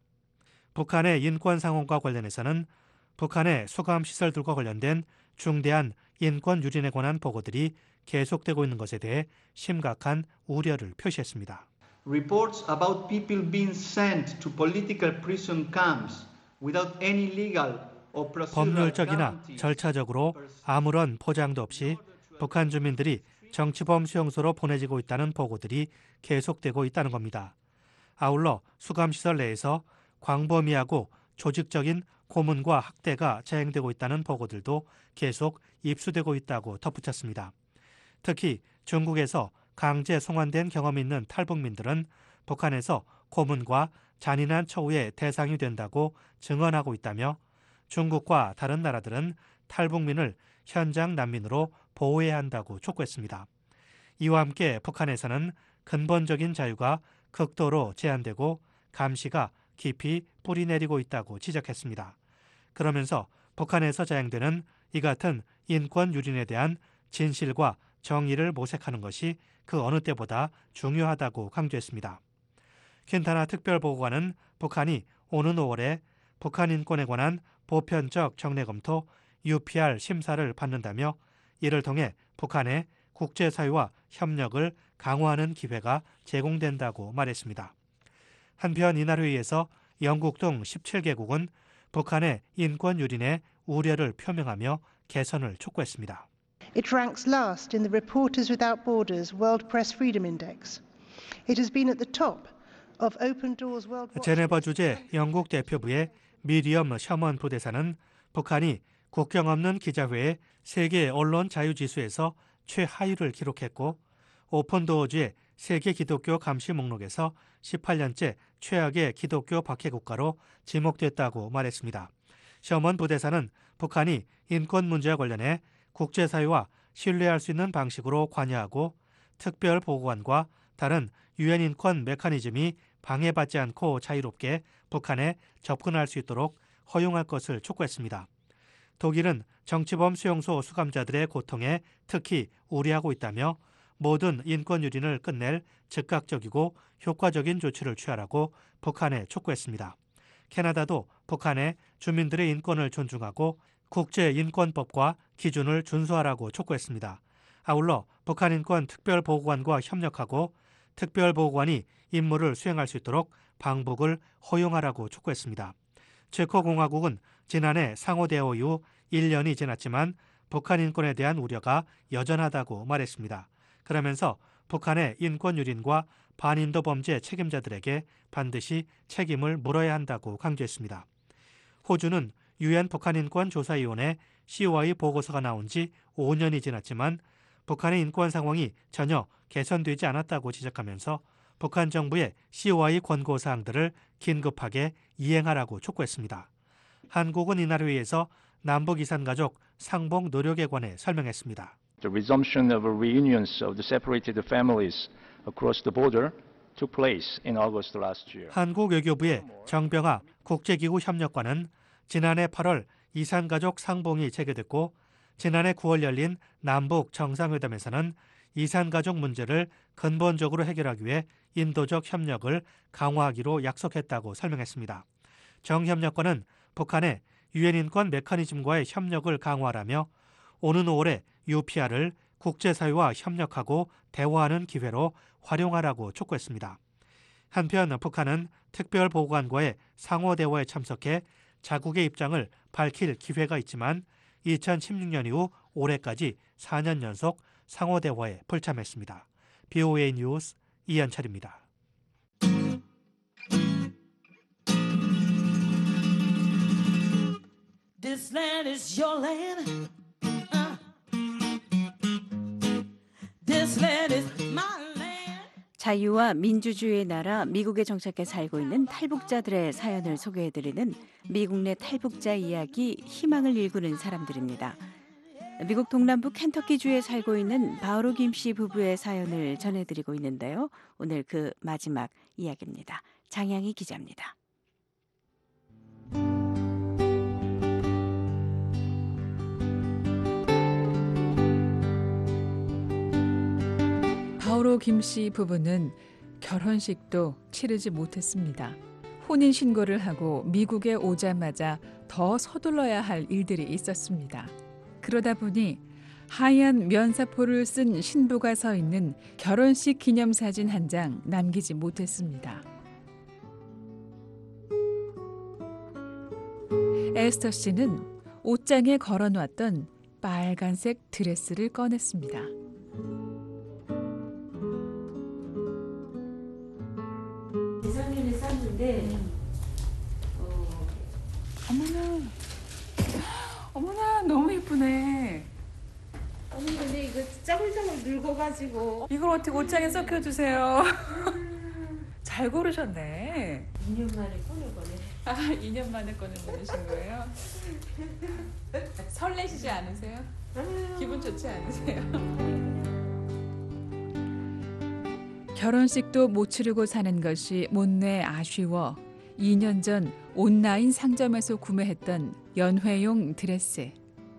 북한의 인권 상황과 관련해서는 북한의 수감시설들과 관련된 중대한 인권 유린에 관한 보고들이 계속되고 있는 것에 대해 심각한 우려를 표시했습니다. Reports about people being sent to political prison camps without any legal or procedural 법률적이나 guarantees. 절차적으로 아무런 포장도 없이 북한 주민들이 정치범 수용소로 보내지고 있다는 보고들이 계속되고 있다는 겁니다. 아울러 수감시설 내에서 광범위하고 조직적인 고문과 학대가 자행되고 있다는 보고들도 계속 입수되고 있다고 덧붙였습니다. 특히 중국에서 강제 송환된 경험이 있는 탈북민들은 북한에서 고문과 잔인한 처우의 대상이 된다고 증언하고 있다며 중국과 다른 나라들은 탈북민을 현장 난민으로 보호해야 한다고 촉구했습니다. 이와 함께 북한에서는 근본적인 자유가 극도로 제한되고 감시가 깊이 뿌리내리고 있다고 지적했습니다. 그러면서 북한에서 자행되는 이 같은 인권 유린에 대한 진실과 정의를 모색하는 것이 그 어느 때보다 중요하다고 강조했습니다. 퀸타나 특별보고관은 북한이 오는 오월에 북한 인권에 관한 보편적 정례 검토 유피알 심사를 받는다며 이를 통해 북한의 국제사회와 협력을 강화하는 기회가 제공된다고 말했습니다. 한편 이날 회의에서 영국 등 십칠 개국은 북한의 인권 유린에 우려를 표명하며 개선을 촉구했습니다. It ranks last in the Reporters Without Borders World Press Freedom Index. It has been at the top of Open Doors World Watch. 제네바 주재 영국 대표부의 미리엄 셔먼 부대사는 북한이 국경 없는 기자회의 세계 언론 자유 지수에서 최하위를 기록했고 오픈도어즈의 세계 기독교 감시 목록에서 십팔 년째 최악의 기독교 박해 국가로 지목됐다고 말했습니다. 셔먼 부대사는 북한이 인권 문제와 관련해 국제사회와 신뢰할 수 있는 방식으로 관여하고 특별보고관과 다른 유엔 인권 메커니즘이 방해받지 않고 자유롭게 북한에 접근할 수 있도록 허용할 것을 촉구했습니다. 독일은 정치범 수용소 수감자들의 고통에 특히 우려하고 있다며 모든 인권 유린을 끝낼 즉각적이고 효과적인 조치를 취하라고 북한에 촉구했습니다. 캐나다도 북한의 주민들의 인권을 존중하고 국제인권법과 기준을 준수하라고 촉구했습니다. 아울러 북한 인권 특별보고관과 협력하고 특별보고관이 임무를 수행할 수 있도록 방북을 허용하라고 촉구했습니다. 체코공화국은 지난해 상호대화 이후 일 년이 지났지만 북한 인권에 대한 우려가 여전하다고 말했습니다. 그러면서 북한의 인권 유린과 반인도 범죄 책임자들에게 반드시 책임을 물어야 한다고 강조했습니다. 호주는 유엔 북한인권조사위원회 씨오아이 보고서가 나온 지 오 년이 지났지만 북한의 인권 상황이 전혀 개선되지 않았다고 지적하면서 북한 정부의 씨오아이 권고사항들을 긴급하게 이행하라고 촉구했습니다. 한국은 이날 회의에서 남북 이산가족 상봉 노력에 관해 설명했습니다. The resumption of reunions of the separated families across the border took place in August last year. 한국 외교부의 정병하 국제기구 협력관은 지난해 팔월 이산가족 상봉이 재개됐고 지난해 구월 열린 남북 정상회담에서는 이산가족 문제를 근본적으로 해결하기 위해 인도적 협력을 강화하기로 약속했다고 설명했습니다. 정협력관은 북한의 유엔 인권 메커니즘과의 협력을 강화하라며 오는 오월에 유피알을 국제사회와 협력하고 대화하는 기회로 활용하라고 촉구했습니다. 한편 북한은 특별보고관과의 상호대화에 참석해 자국의 입장을 밝힐 기회가 있지만 이천십육 년 이후 올해까지 사 년 연속 상호대화에 불참했습니다. 비오에이 뉴스 이현철입니다. This land is your land. Uh. This land is my land. 자유와 민주주의의 나라 미국에 정착해 살고 있는 탈북자들의 사연을 소개해드리는 미국 내 탈북자 이야기 희망을 일구는 사람들입니다. 미국 동남부 켄터키주에 살고 있는 바오로 김씨 부부의 사연을 전해드리고 있는데요. 오늘 그 마지막 이야기입니다. 장양희 기자입니다. 바오로 김씨 부부는 결혼식도 치르지 못했습니다. 혼인신고를 하고 미국에 오자마자 더 서둘러야 할 일들이 있었습니다. 그러다 보니 하얀 면사포를 쓴 신부가 서 있는 결혼식 기념사진 한 장 남기지 못했습니다. 에스터 씨는 옷장에 걸어놨던 빨간색 드레스를 꺼냈습니다. 재작년에 쌌는데 어, 어머나 어머나 너무 예쁘네. 어머니 근데 이거 짜글짜글 늙어가지고 이걸 어떻게 옷장에 썩혀주세요. 잘 고르셨네. 이 년 만에 꺼낸 거네. 아, 이 년 만에 꺼낸 거내신 거예요? 설레시지 않으세요? 기분 좋지 않으세요? 결혼식도 못 치르고 사는 것이 못내 아쉬워 이 년 전 온라인 상점에서 구매했던 연회용 드레스.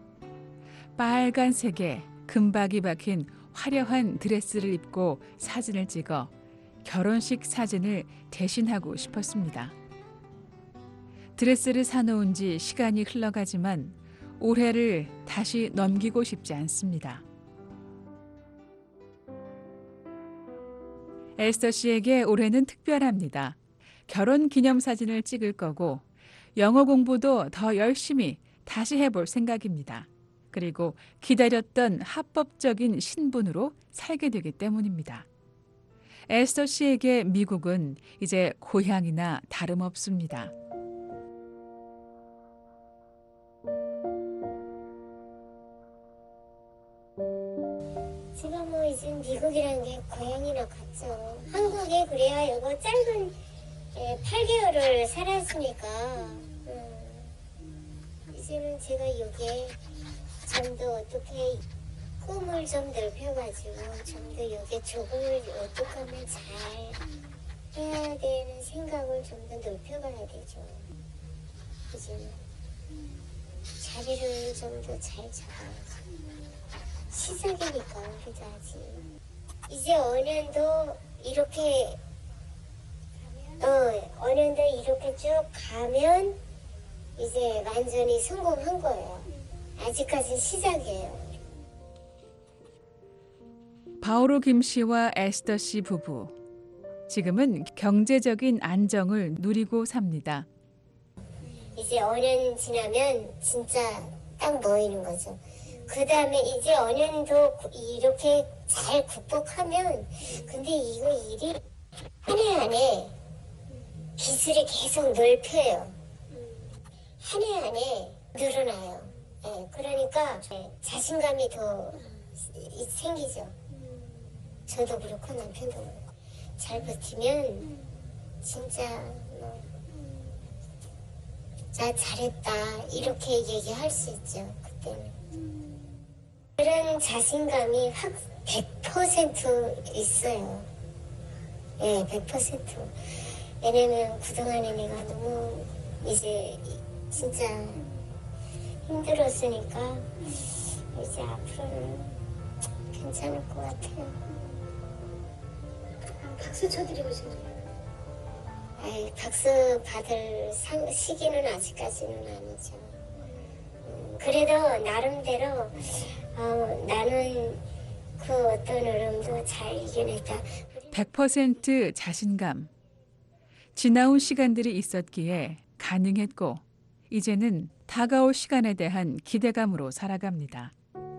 빨간색에 금박이 박힌 화려한 드레스를 입고 사진을 찍어 결혼식 사진을 대신하고 싶었습니다. 드레스를 사놓은 지 시간이 흘러가지만 올해를 다시 넘기고 싶지 않습니다. 에스터 씨에게 올해는 특별합니다. 결혼 기념사진을 찍을 거고 영어 공부도 더 열심히 다시 해볼 생각입니다. 그리고 기다렸던 합법적인 신분으로 살게 되기 때문입니다. 에스터 씨에게 미국은 이제 고향이나 다름없습니다. 제가 뭐 이제 미국이라는 게 고향이나 같죠. 한국에 그래야 이거 짧은 팔 개월을 살았으니까 음, 이제는 제가 여기에 좀 더 어떻게 꿈을 좀 넓혀가지고 좀 더 여기에 적응을 어떻게 하면 잘 해야 되는 생각을 좀 더 넓혀가야 되죠. 이제는 자리를 좀 더 잘 잡아야죠. 시작이니까 그죠 아직. 이제 언연도 이렇게 어 언연도 이렇게 쭉 가면 이제 완전히 성공한 거예요. 아직까지 시작이에요. 바오로 김 씨와 에스터 씨 부부. 지금은 경제적인 안정을 누리고 삽니다. 이제 언연 지나면 진짜 딱 모이는 거죠. 그 다음에 이제 언연도 이렇게 잘 극복하면 근데 이거 일이 한 해 한 해 기술이 계속 넓혀요. 한 해 한 해 늘어나요. 네, 그러니까 자신감이 더 생기죠. 저도 그렇고 남편도 그렇고 잘 버티면 진짜 뭐, 나 잘했다 이렇게 얘기할 수 있죠. 그때는. 그런 자신감이 확 백 퍼센트 있어요. 예, 백 퍼센트. 왜냐면 그동안에 내가 너무 이제 진짜 힘들었으니까 이제 앞으로는 괜찮을 것 같아요. 박수 쳐드리고 싶네요. 아이, 박수 받을 상, 시기는 아직까지는 아니죠. 음, 그래도 나름대로 어, 나는 그 어떤 어려움도 잘 이겨냈다. 백 퍼센트 자신감. 지나온 시간들이 있었기에 가능했고 이제는 다가올 시간에 대한 기대감으로 살아갑니다.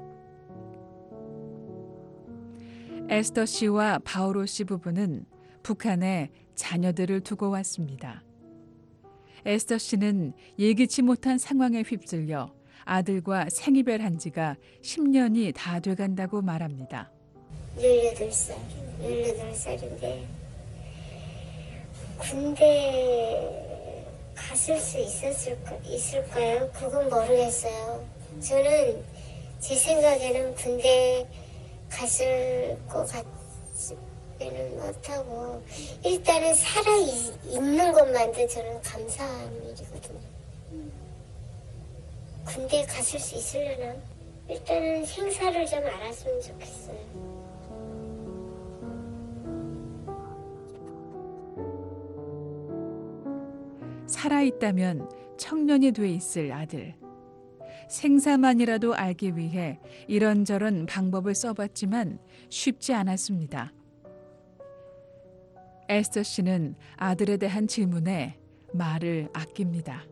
에스더 씨와 바오로 씨 부부는 북한에 자녀들을 두고 왔습니다. 에스더 씨는 예기치 못한 상황에 휩쓸려 아들과 생이별한 지가 십 년이 다 돼간다고 말합니다. 열여덟 살, 열여덟 살인데 군대 갔을 수 있었을까, 있을까요? 그건 모르겠어요. 저는 제 생각에는 군대 갔을 것 같지는 못하고 일단은 살아있는 것만도 저는 감사한 일이거든요. 군대 갔을 수 있으려나? 일단은 생사를 좀 알았으면 좋겠어요. 살아있다면 청년이 돼 있을 아들. 생사만이라도 알기 위해 이런저런 방법을 써봤지만 쉽지 않았습니다. 에스더 씨는 아들에 대한 질문에 말을 아낍니다.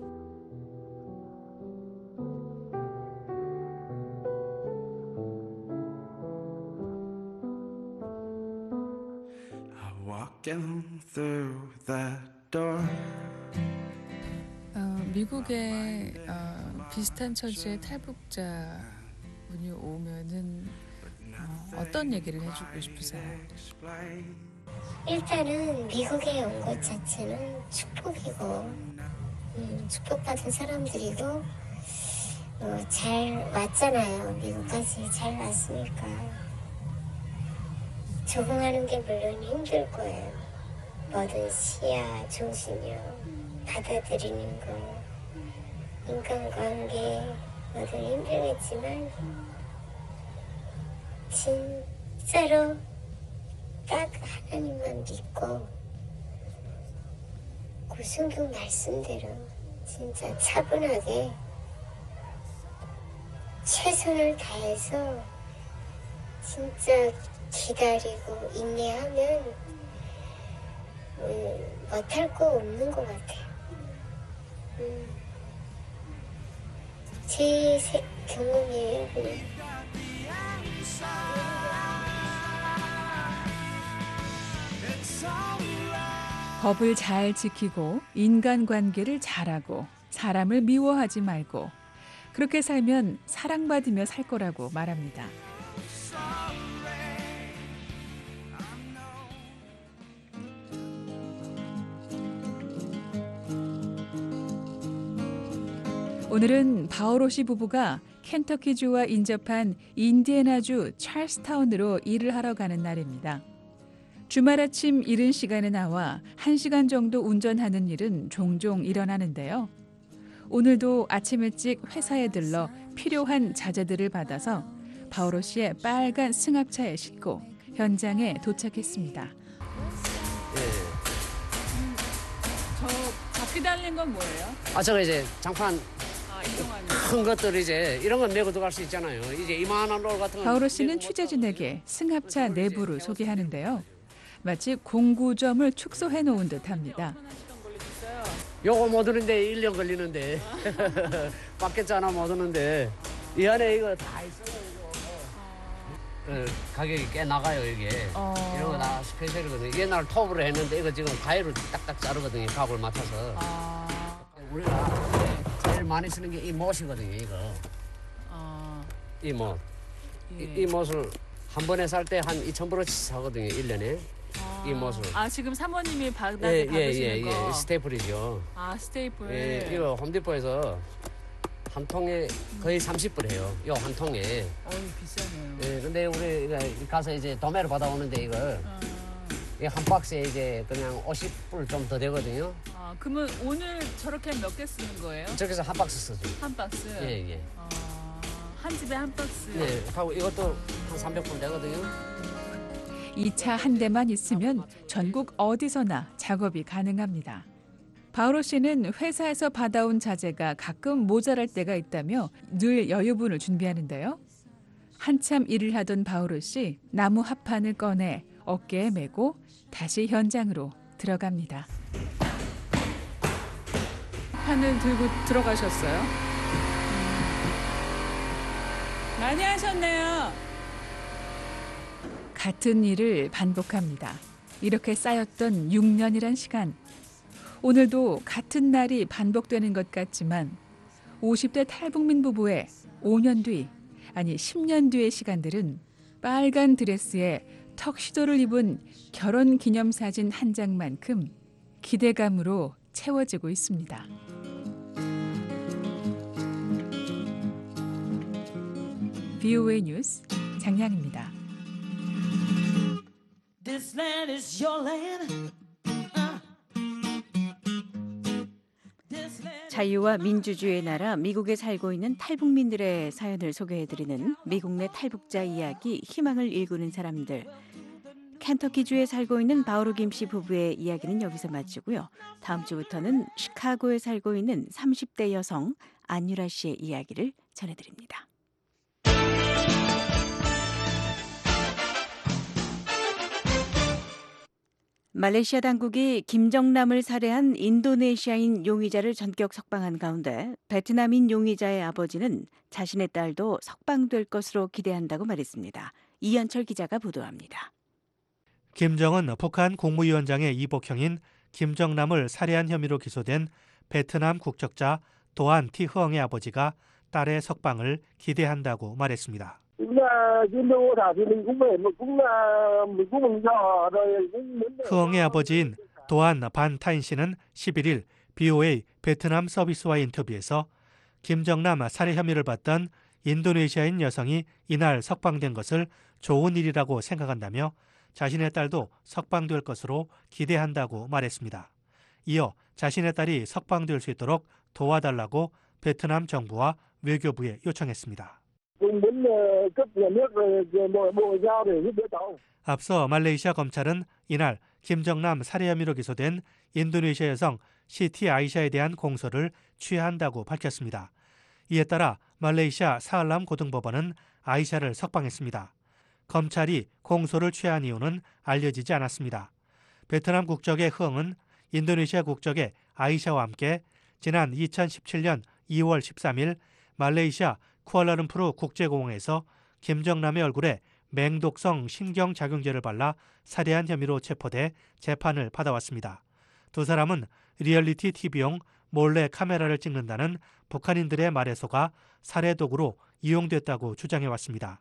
어, 미국에 어, 비슷한 처지의 탈북자 분이 오면은 어, 어떤 얘기를 해주고 싶으세요? 일단은 미국에 온 것 자체는 축복이고 음, 축복받은 사람들이고 어, 잘 왔잖아요. 미국까지 잘 왔으니까 적응하는 게 물론 힘들 거예요. 뭐든 시야, 정신이요, 받아들이는 거, 인간관계 뭐든 힘들겠지만 진짜로 딱 하나님만 믿고 그 성경 말씀대로 진짜 차분하게 최선을 다해서 진짜 기다리고 인내하면 음, 못할 거 없는 것 같아요. 음, 제 세, 경험이에요, 그냥. 법을 잘 지키고 인간관계를 잘하고 사람을 미워하지 말고 그렇게 살면 사랑받으며 살 거라고 말합니다. 오늘은 바오로 씨 부부가 켄터키주와 인접한 인디애나주 찰스타운으로 일을 하러 가는 날입니다. 주말 아침 이른 시간에 나와 한 시간 정도 운전하는 일은 종종 일어나는데요. 오늘도 아침 일찍 회사에 들러 필요한 자재들을 받아서 바오로 씨의 빨간 승합차에 싣고 현장에 도착했습니다. 저 바퀴 달린 건 뭐예요? 아, 저거 이제 장판 아, 이동하는 큰 것들 이제 이런 건 메고 들어갈 수 있잖아요. 이제 이만한 롤 같은 거. 바오로 씨는 취재진에게 승합차 내부를 소개하는데요. 마치 공구점을 축소해 놓은 듯합니다. 요거 못 오는데 일 년 걸리는데 바켓 하나 못 오는데 이 안에 이거 다 있어요. 어, 가격이 꽤 나가요 이게. 어. 이런 거 다 스페셜이거든요. 옛날 톱으로 했는데 이거 지금 가위로 딱딱 자르거든요. 각을 맞춰서. 아. 우리가 제일 많이 쓰는 게 이 못이거든요. 이거. 아. 이 못. 예. 이, 이 못을 한 번에 살 때 한 이천 불어치 사거든요. 일 년에. 아. 이 못을. 아, 지금 사모님이 바닥에 예, 박으시는 예, 예, 거. 예. 스테이플이죠. 아, 스테이플. 예, 이거 홈디포에서 한 통에 거의 삼십 불 해요. 요 한 통에. 어이, 비싸네요. 예, 근데 우리 이거 가서 이제 도매로 받아오는데 이걸 아. 이 한 박스에 이제 그냥 오십 불 좀 더 되거든요. 아, 그러면 오늘 저렇게 몇 개 쓰는 거예요? 저렇게 해서 한 박스 쓰죠. 한 박스? 예, 예. 아, 한 집에 한 박스? 예, 하고 이것도 한 삼백 불 되거든요. 이 차 한 대만 있으면 전국 어디서나 작업이 가능합니다. 바오로 씨는 회사에서 받아온 자재가 가끔 모자랄 때가 있다며 늘 여유분을 준비하는데요. 한참 일을 하던 바오르 씨 나무 합판을 꺼내 어깨에 메고 다시 현장으로 들어갑니다. 판을 들고 들어가셨어요? 많이 하셨네요. 같은 일을 반복합니다. 이렇게 쌓였던 육 년이란 시간. 오늘도 같은 날이 반복되는 것 같지만 오십 대 탈북민 부부의 오 년 뒤, 아니 십 년 뒤의 시간들은 빨간 드레스에 턱시도를 입은 결혼 기념사진 한 장만큼 기대감으로 채워지고 있습니다. 비오에이 뉴스 장량입니다. This land is your land. 자유와 민주주의의 나라 미국에 살고 있는 탈북민들의 사연을 소개해드리는 미국 내 탈북자 이야기, 희망을 일구는 사람들. 켄터키주에 살고 있는 바오르 김씨 부부의 이야기는 여기서 마치고요. 다음 주부터는 시카고에 살고 있는 삼십 대 여성 안유라 씨의 이야기를 전해드립니다. 말레이시아 당국이 김정남을 살해한 인도네시아인 용의자를 전격 석방한 가운데 베트남인 용의자의 아버지는 자신의 딸도 석방될 것으로 기대한다고 말했습니다. 이현철 기자가 보도합니다. 김정은 북한 국무위원장의 이복형인 김정남을 살해한 혐의로 기소된 베트남 국적자 도안 티흐엉의 아버지가 딸의 석방을 기대한다고 말했습니다. 흐엉의 아버지인 도안 반 타인 씨는 십일 일 비오에이 베트남 서비스와 인터뷰에서 김정남 살해 혐의를 받던 인도네시아인 여성이 이날 석방된 것을 좋은 일이라고 생각한다며 자신의 딸도 석방될 것으로 기대한다고 말했습니다. 이어 자신의 딸이 석방될 수 있도록 도와달라고 베트남 정부와 외교부에 요청했습니다. 앞서 말레이시아 검찰은 이날 김정남 살해 혐의로 기소된 인도네시아 여성 시티 아이샤에 대한 공소를 취하한다고 밝혔습니다. 이에 따라 말레이시아 사알람 고등법원은 아이샤를 석방했습니다. 검찰이 공소를 취한 이유는 알려지지 않았습니다. 베트남 국적의 흐엉은 인도네시아 국적의 아이샤와 함께 지난 이천십칠 년 이월 십삼일 말레이시아 쿠알라룸푸르 국제공항에서 김정남의 얼굴에 맹독성 신경작용제를 발라 살해한 혐의로 체포돼 재판을 받아왔습니다. 두 사람은 리얼리티 티비용 몰래 카메라를 찍는다는 북한인들의 말에 속아 살해 도구로 이용됐다고 주장해왔습니다.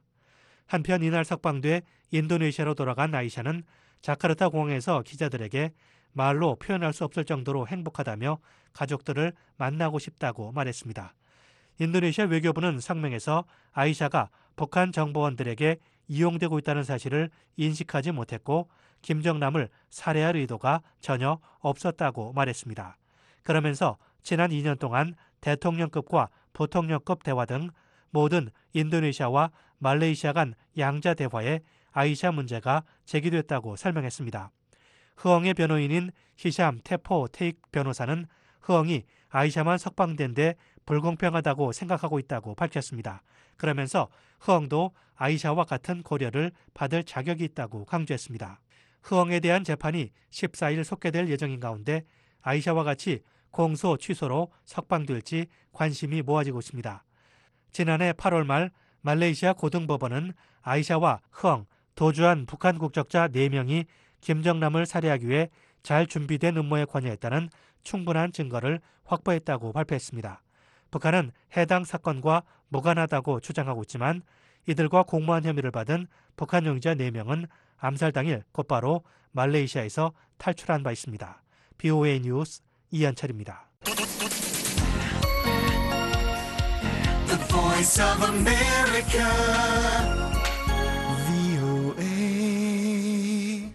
한편 이날 석방돼 인도네시아로 돌아간 아이샤는 자카르타 공항에서 기자들에게 말로 표현할 수 없을 정도로 행복하다며 가족들을 만나고 싶다고 말했습니다. 인도네시아 외교부는 성명에서 아이샤가 북한 정보원들에게 이용되고 있다는 사실을 인식하지 못했고 김정남을 살해할 의도가 전혀 없었다고 말했습니다. 그러면서 지난 이 년 동안 대통령급과 부통령급 대화 등 모든 인도네시아와 말레이시아 간 양자 대화에 아이샤 문제가 제기됐다고 설명했습니다. 흐엉의 변호인인 히샴 테포 테익 변호사는 흐엉이 아이샤만 석방된 데 불공평하다고 생각하고 있다고 밝혔습니다. 그러면서 흐엉도 아이샤와 같은 고려를 받을 자격이 있다고 강조했습니다. 흐엉에 대한 재판이 십사일 속개될 예정인 가운데 아이샤와 같이 공소 취소로 석방될지 관심이 모아지고 있습니다. 지난해 팔월 말 말레이시아 고등법원은 아이샤와 흐엉, 도주한 북한 국적자 네 명이 김정남을 살해하기 위해 잘 준비된 음모에 관여했다는 충분한 증거를 확보했다고 발표했습니다. 북한은 해당 사건과 무관하다고 주장하고 있지만 이들과 공모한 혐의를 받은 북한 용의자 네 명은 암살 당일 곧바로 말레이시아에서 탈출한 바 있습니다. 비오에이 뉴스 이현철입니다. The Voice of America. 비오에이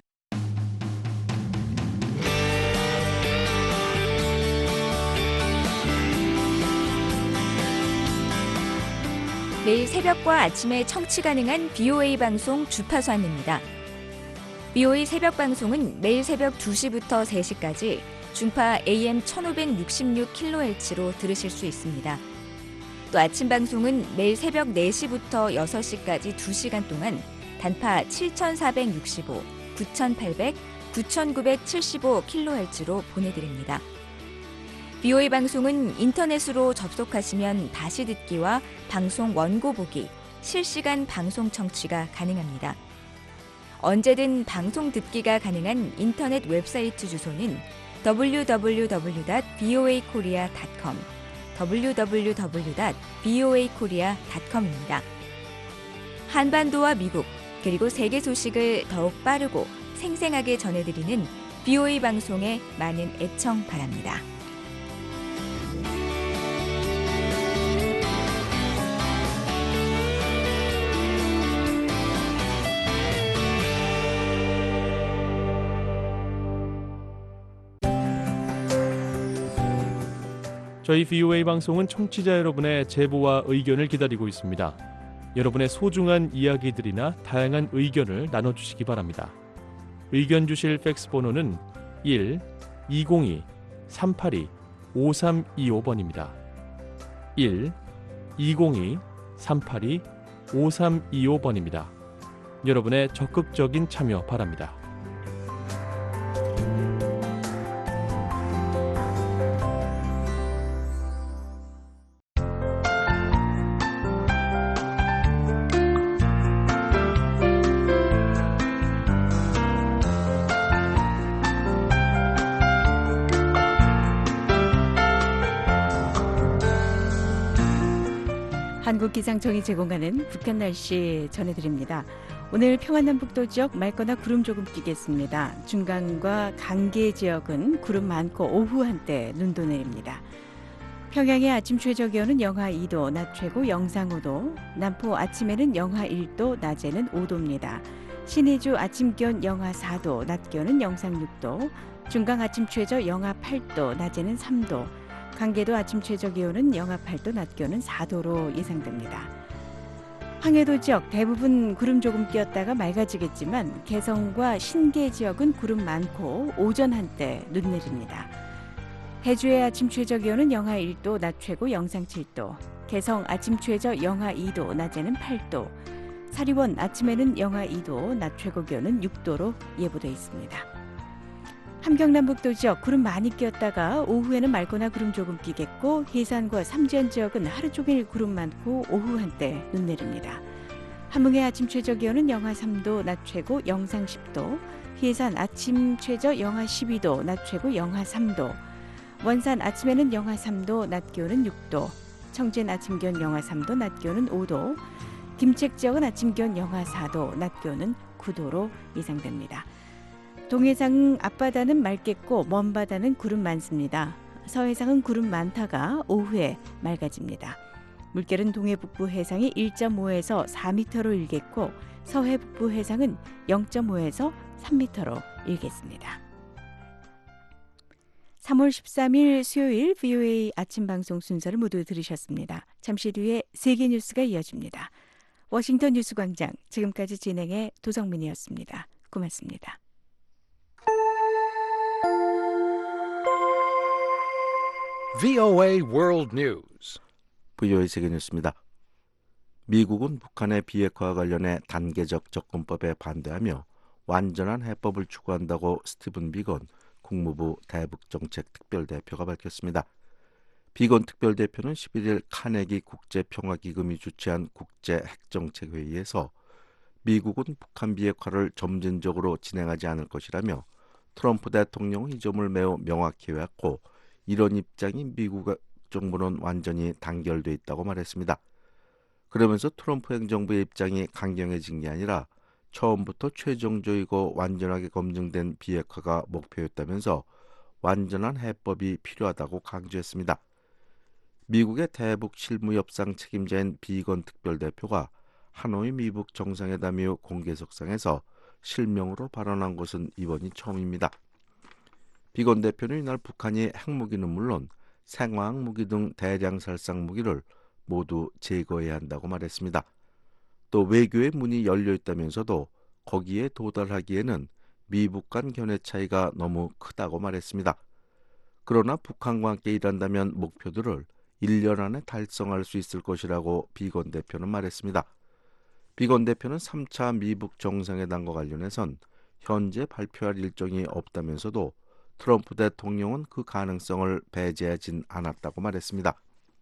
매일 새벽과 아침에 청취 가능한 비오에이 방송 주파수 안내입니다. 비오에이 새벽 방송은 매일 새벽 두 시부터 세 시까지 중파 에이엠 천오백육십육 킬로헤르츠로 들으실 수 있습니다. 또 아침 방송은 매일 새벽 네 시부터 여섯 시까지 두 시간 동안 단파 칠천사백육십오, 구천팔백, 구천구백칠십오 킬로헤르츠로 보내드립니다. 비오에이 방송은 인터넷으로 접속하시면 다시 듣기와 방송 원고 보기, 실시간 방송 청취가 가능합니다. 언제든 방송 듣기가 가능한 인터넷 웹사이트 주소는 더블유 더블유 더블유 닷 비오에이 코리아 닷 컴, 더블유 더블유 더블유 닷 비오에이 코리아 닷 컴입니다. 한반도와 미국, 그리고 세계 소식을 더욱 빠르고 생생하게 전해드리는 비오에이 방송에 많은 애청 바랍니다. 저희 비오에이 방송은 청취자 여러분의 제보와 의견을 기다리고 있습니다. 여러분의 소중한 이야기들이나 다양한 의견을 나눠주시기 바랍니다. 의견 주실 팩스 번호는 일 이공이 삼팔이 오삼이오 번입니다. 일 이공이 삼팔이 오삼이오 번입니다. 여러분의 적극적인 참여 바랍니다. 한국기상청이 제공하는 북한 날씨 전해드립니다. 오늘 평안남북도 지역 맑거나 구름 조금 끼겠습니다. 중간과 강계 지역은 구름 많고 오후 한때 눈도 내립니다. 평양의 아침 최저기온은 영하 이 도, 낮 최고 영상 오 도, 남포 아침에는 영하 일 도, 낮에는 오 도입니다. 신의주 아침 기온 영하 사 도, 낮 기온은 영상 육 도, 중강 아침 최저 영하 팔 도, 낮에는 삼 도, 강계도 아침 최저 기온은 영하 팔 도, 낮 기온은 사 도로 예상됩니다. 황해도 지역 대부분 구름 조금 끼었다가 맑아지겠지만 개성과 신계 지역은 구름 많고 오전 한때 눈 내립니다. 해주의 아침 최저 기온은 영하 일 도, 낮 최고 영상 칠 도, 개성 아침 최저 영하 이 도, 낮에는 팔 도, 사리원 아침에는 영하 이 도, 낮 최고 기온은 육 도로 예보돼 있습니다. 함경남북도 지역 구름 많이 끼었다가 오후에는 맑거나 구름 조금 끼겠고 해산과 삼지연 지역은 하루 종일 구름 많고 오후 한때 눈 내립니다. 함흥의 아침 최저 기온은 영하 삼 도, 낮 최고 영상 십 도, 해산 아침 최저 영하 십이 도, 낮 최고 영하 삼 도, 원산 아침에는 영하 삼 도, 낮 기온은 육 도, 청진 아침 기온 영하 삼 도, 낮 기온은 오 도, 김책 지역은 아침 기온 영하 사 도, 낮 기온은 구 도로 예상됩니다. 동해상 앞바다는 맑겠고 먼바다는 구름 많습니다. 서해상은 구름 많다가 오후에 맑아집니다. 물결은 동해 북부 해상이 일 점 오에서 사 미터로 일겠고 서해 북부 해상은 영 점 오에서 삼 미터로 일겠습니다. 삼월 십삼일 수요일 비오에이 아침 방송 순서를 모두 들으셨습니다. 잠시 뒤에 세계 뉴스가 이어집니다. 워싱턴 뉴스광장 지금까지 진행의 도성민이었습니다. 고맙습니다. 브이오에이 World News. 브이오에이 세계 뉴스입니다. 미국은 북한의 비핵화와 관련해 단계적 접근법에 반대하며 완전한 해법을 추구한다고 스티븐 비건 국무부 대북정책 특별대표가 밝혔습니다. 비건 특별대표는 십일일 카네기 국제평화기금이 주최한 국제핵정책회의에서 미국은 북한 비핵화를 점진적으로 진행하지 않을 것이라며 트럼프 대통령은 이 점을 매우 명확히 해왔고 이런 입장이 미국 정부는 완전히 단결돼 있다고 말했습니다. 그러면서 트럼프 행정부의 입장이 강경해진 게 아니라 처음부터 최종적이고 완전하게 검증된 비핵화가 목표였다면서 완전한 해법이 필요하다고 강조했습니다. 미국의 대북 실무협상 책임자인 비건 특별대표가 하노이 미북 정상회담 이후 공개석상에서 실명으로 발언한 것은 이번이 처음입니다. 비건 대표는 이날 북한이 핵무기는 물론 생화학 무기 등 대량 살상 무기를 모두 제거해야 한다고 말했습니다. 또 외교의 문이 열려 있다면서도 거기에 도달하기에는 미북 간 견해 차이가 너무 크다고 말했습니다. 그러나 북한과 함께 일한다면 목표들을 일 년 안에 달성할 수 있을 것이라고 비건 대표는 말했습니다. 비건 대표는 삼 차 미북 정상회담과 관련해선 현재 발표할 일정이 없다면서도 트럼프 대통령은 그 가능성을 배제하진 않았다고 말했습니다.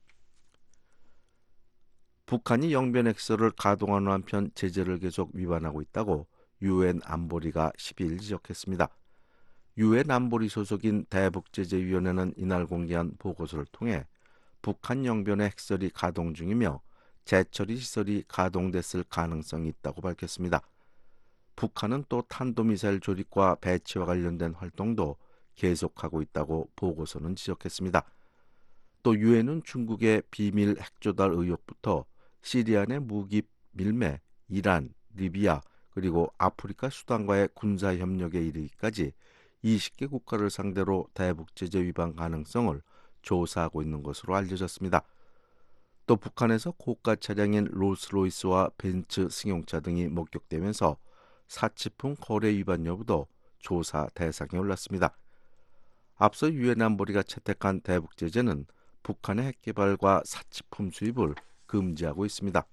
북한이 영변 핵시설을 가동하는 한편 제재를 계속 위반하고 있다고 유엔 안보리가 십이 일 지적했습니다. 유엔 안보리 소속인 대북제재위원회는 이날 공개한 보고서를 통해 북한 영변의 핵시설이 가동 중이며 재처리 시설이 가동됐을 가능성이 있다고 밝혔습니다. 북한은 또 탄도미사일 조립과 배치와 관련된 활동도 계속하고 있다고 보고서는 지적했습니다. 또 유엔은 중국의 비밀 핵조달 의혹부터 시리아 내 무기 밀매, 이란, 리비아 그리고 아프리카 수단과의 군사협력에 이르기까지 이십 개 국가를 상대로 대북제재 위반 가능성을 조사하고 있는 것으로 알려졌습니다. 또 북한에서 고가 차량인 롤스로이스와 벤츠 승용차 등이 목격되면서 사치품 거래 위반 여부도 조사 대상에 올랐습니다. 앞서 유엔 안보리가 채택한 대북 제재는 북한의 핵 개발과 사치품 수입을 금지하고 있습니다.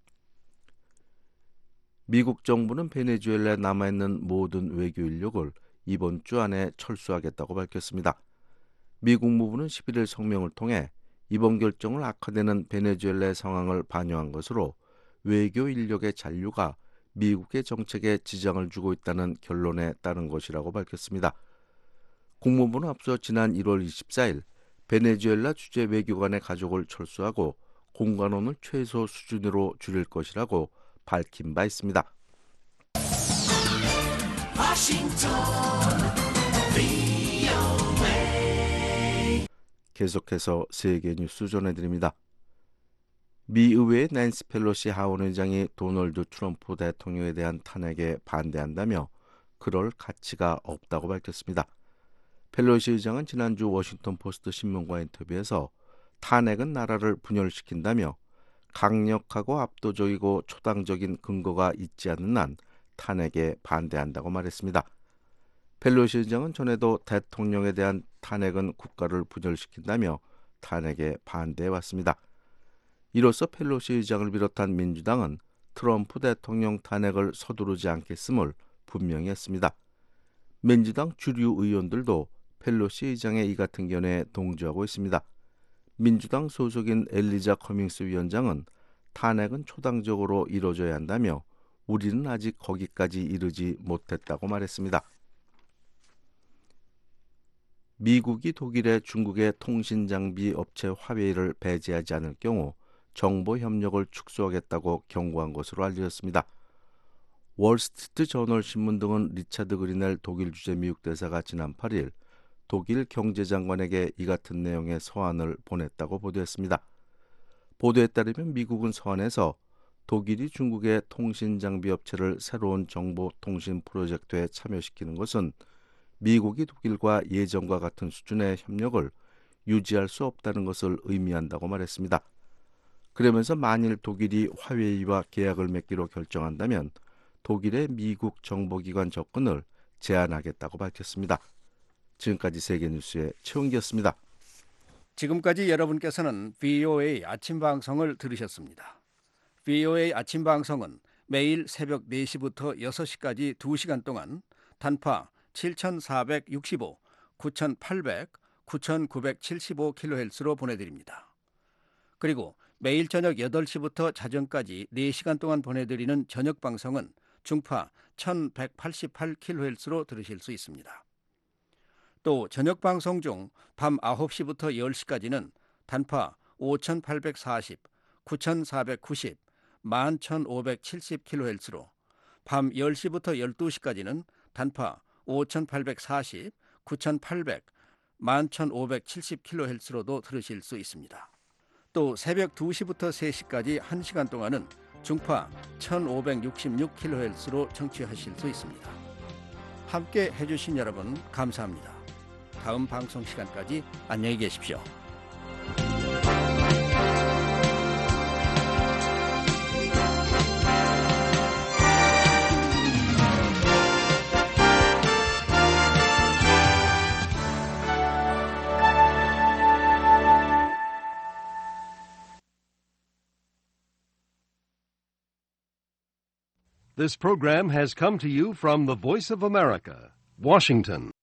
미국 정부는 베네수엘라에 남아있는 모든 외교 인력을 이번 주 안에 철수하겠다고 밝혔습니다. 미 국무부는 십일 일 성명을 통해 이번 결정을 악화되는 베네수엘라의 상황을 반영한 것으로 외교 인력의 잔류가 미국의 정책에 지장을 주고 있다는 결론에 따른 것이라고 밝혔습니다. 국무부는 앞서 지난 일월 이십사일 베네수엘라 주재 외교관의 가족을 철수하고 공관원을 최소 수준으로 줄일 것이라고 밝힌 바 있습니다. 계속해서 세계 뉴스 전해드립니다. 미 의회의 낸시 펠로시 하원의장이 도널드 트럼프 대통령에 대한 탄핵에 반대한다며 그럴 가치가 없다고 밝혔습니다. 펠로시 의장은 지난주 워싱턴 포스트 신문과 인터뷰에서 탄핵은 나라를 분열시킨다며 강력하고 압도적이고 초당적인 근거가 있지 않는 한 탄핵에 반대한다고 말했습니다. 펠로시 의장은 전에도 대통령에 대한 탄핵은 국가를 분열시킨다며 탄핵에 반대해왔습니다. 이로써 펠로시 의장을 비롯한 민주당은 트럼프 대통령 탄핵을 서두르지 않겠음을 분명히 했습니다. 민주당 주류 의원들도 펠로시 의장의 이 같은 견해에 동조하고 있습니다. 민주당 소속인 엘리자 커밍스 위원장은 탄핵은 초당적으로 이루어져야 한다며 우리는 아직 거기까지 이르지 못했다고 말했습니다. 미국이 독일의 중국의 통신장비 업체 화웨이를 배제하지 않을 경우 정보 협력을 축소하겠다고 경고한 것으로 알려졌습니다. 월스트리트 저널 신문 등은 리차드 그리넬 독일 주재 미국 대사가 지난 팔 일 독일 경제장관에게 이 같은 내용의 서한을 보냈다고 보도했습니다. 보도에 따르면 미국은 서한에서 독일이 중국의 통신장비 업체를 새로운 정보통신 프로젝트에 참여시키는 것은 미국이 독일과 예전과 같은 수준의 협력을 유지할 수 없다는 것을 의미한다고 말했습니다. 그러면서 만일 독일이 화웨이와 계약을 맺기로 결정한다면 독일의 미국 정보기관 접근을 제한하겠다고 밝혔습니다. 지금까지 세계뉴스의 최은기였습니다. 지금까지 여러분께서는 브이오에이 아침방송을 들으셨습니다. 브이오에이 아침방송은 매일 새벽 네 시부터 여섯 시까지 두 시간 동안 단파 칠천사백육십오, 구천팔백, 구천구백칠십오 킬로헤르츠로 보내드립니다. 그리고 매일 저녁 여덟 시부터 자정까지 네 시간 동안 보내드리는 저녁 방송은 중파 천백팔십팔 킬로헤르츠로 들으실 수 있습니다. 또 저녁 방송 중 밤 아홉 시부터 열 시까지는 단파 오천팔백사십, 구천사백구십, 만 천오백칠십 킬로헤르츠로, 밤 열 시부터 열두 시까지는 단파 오천팔백사십, 구천팔백, 만 천오백칠십 킬로헤르츠로도 들으실 수 있습니다. 또 새벽 두 시부터 세 시까지 한 시간 동안은 중파 천오백육십육 킬로헤르츠로 청취하실 수 있습니다. 함께 해주신 여러분 감사합니다. 다음 방송 시간까지 안녕히 계십시오. This program has come to you from the Voice of America, Washington.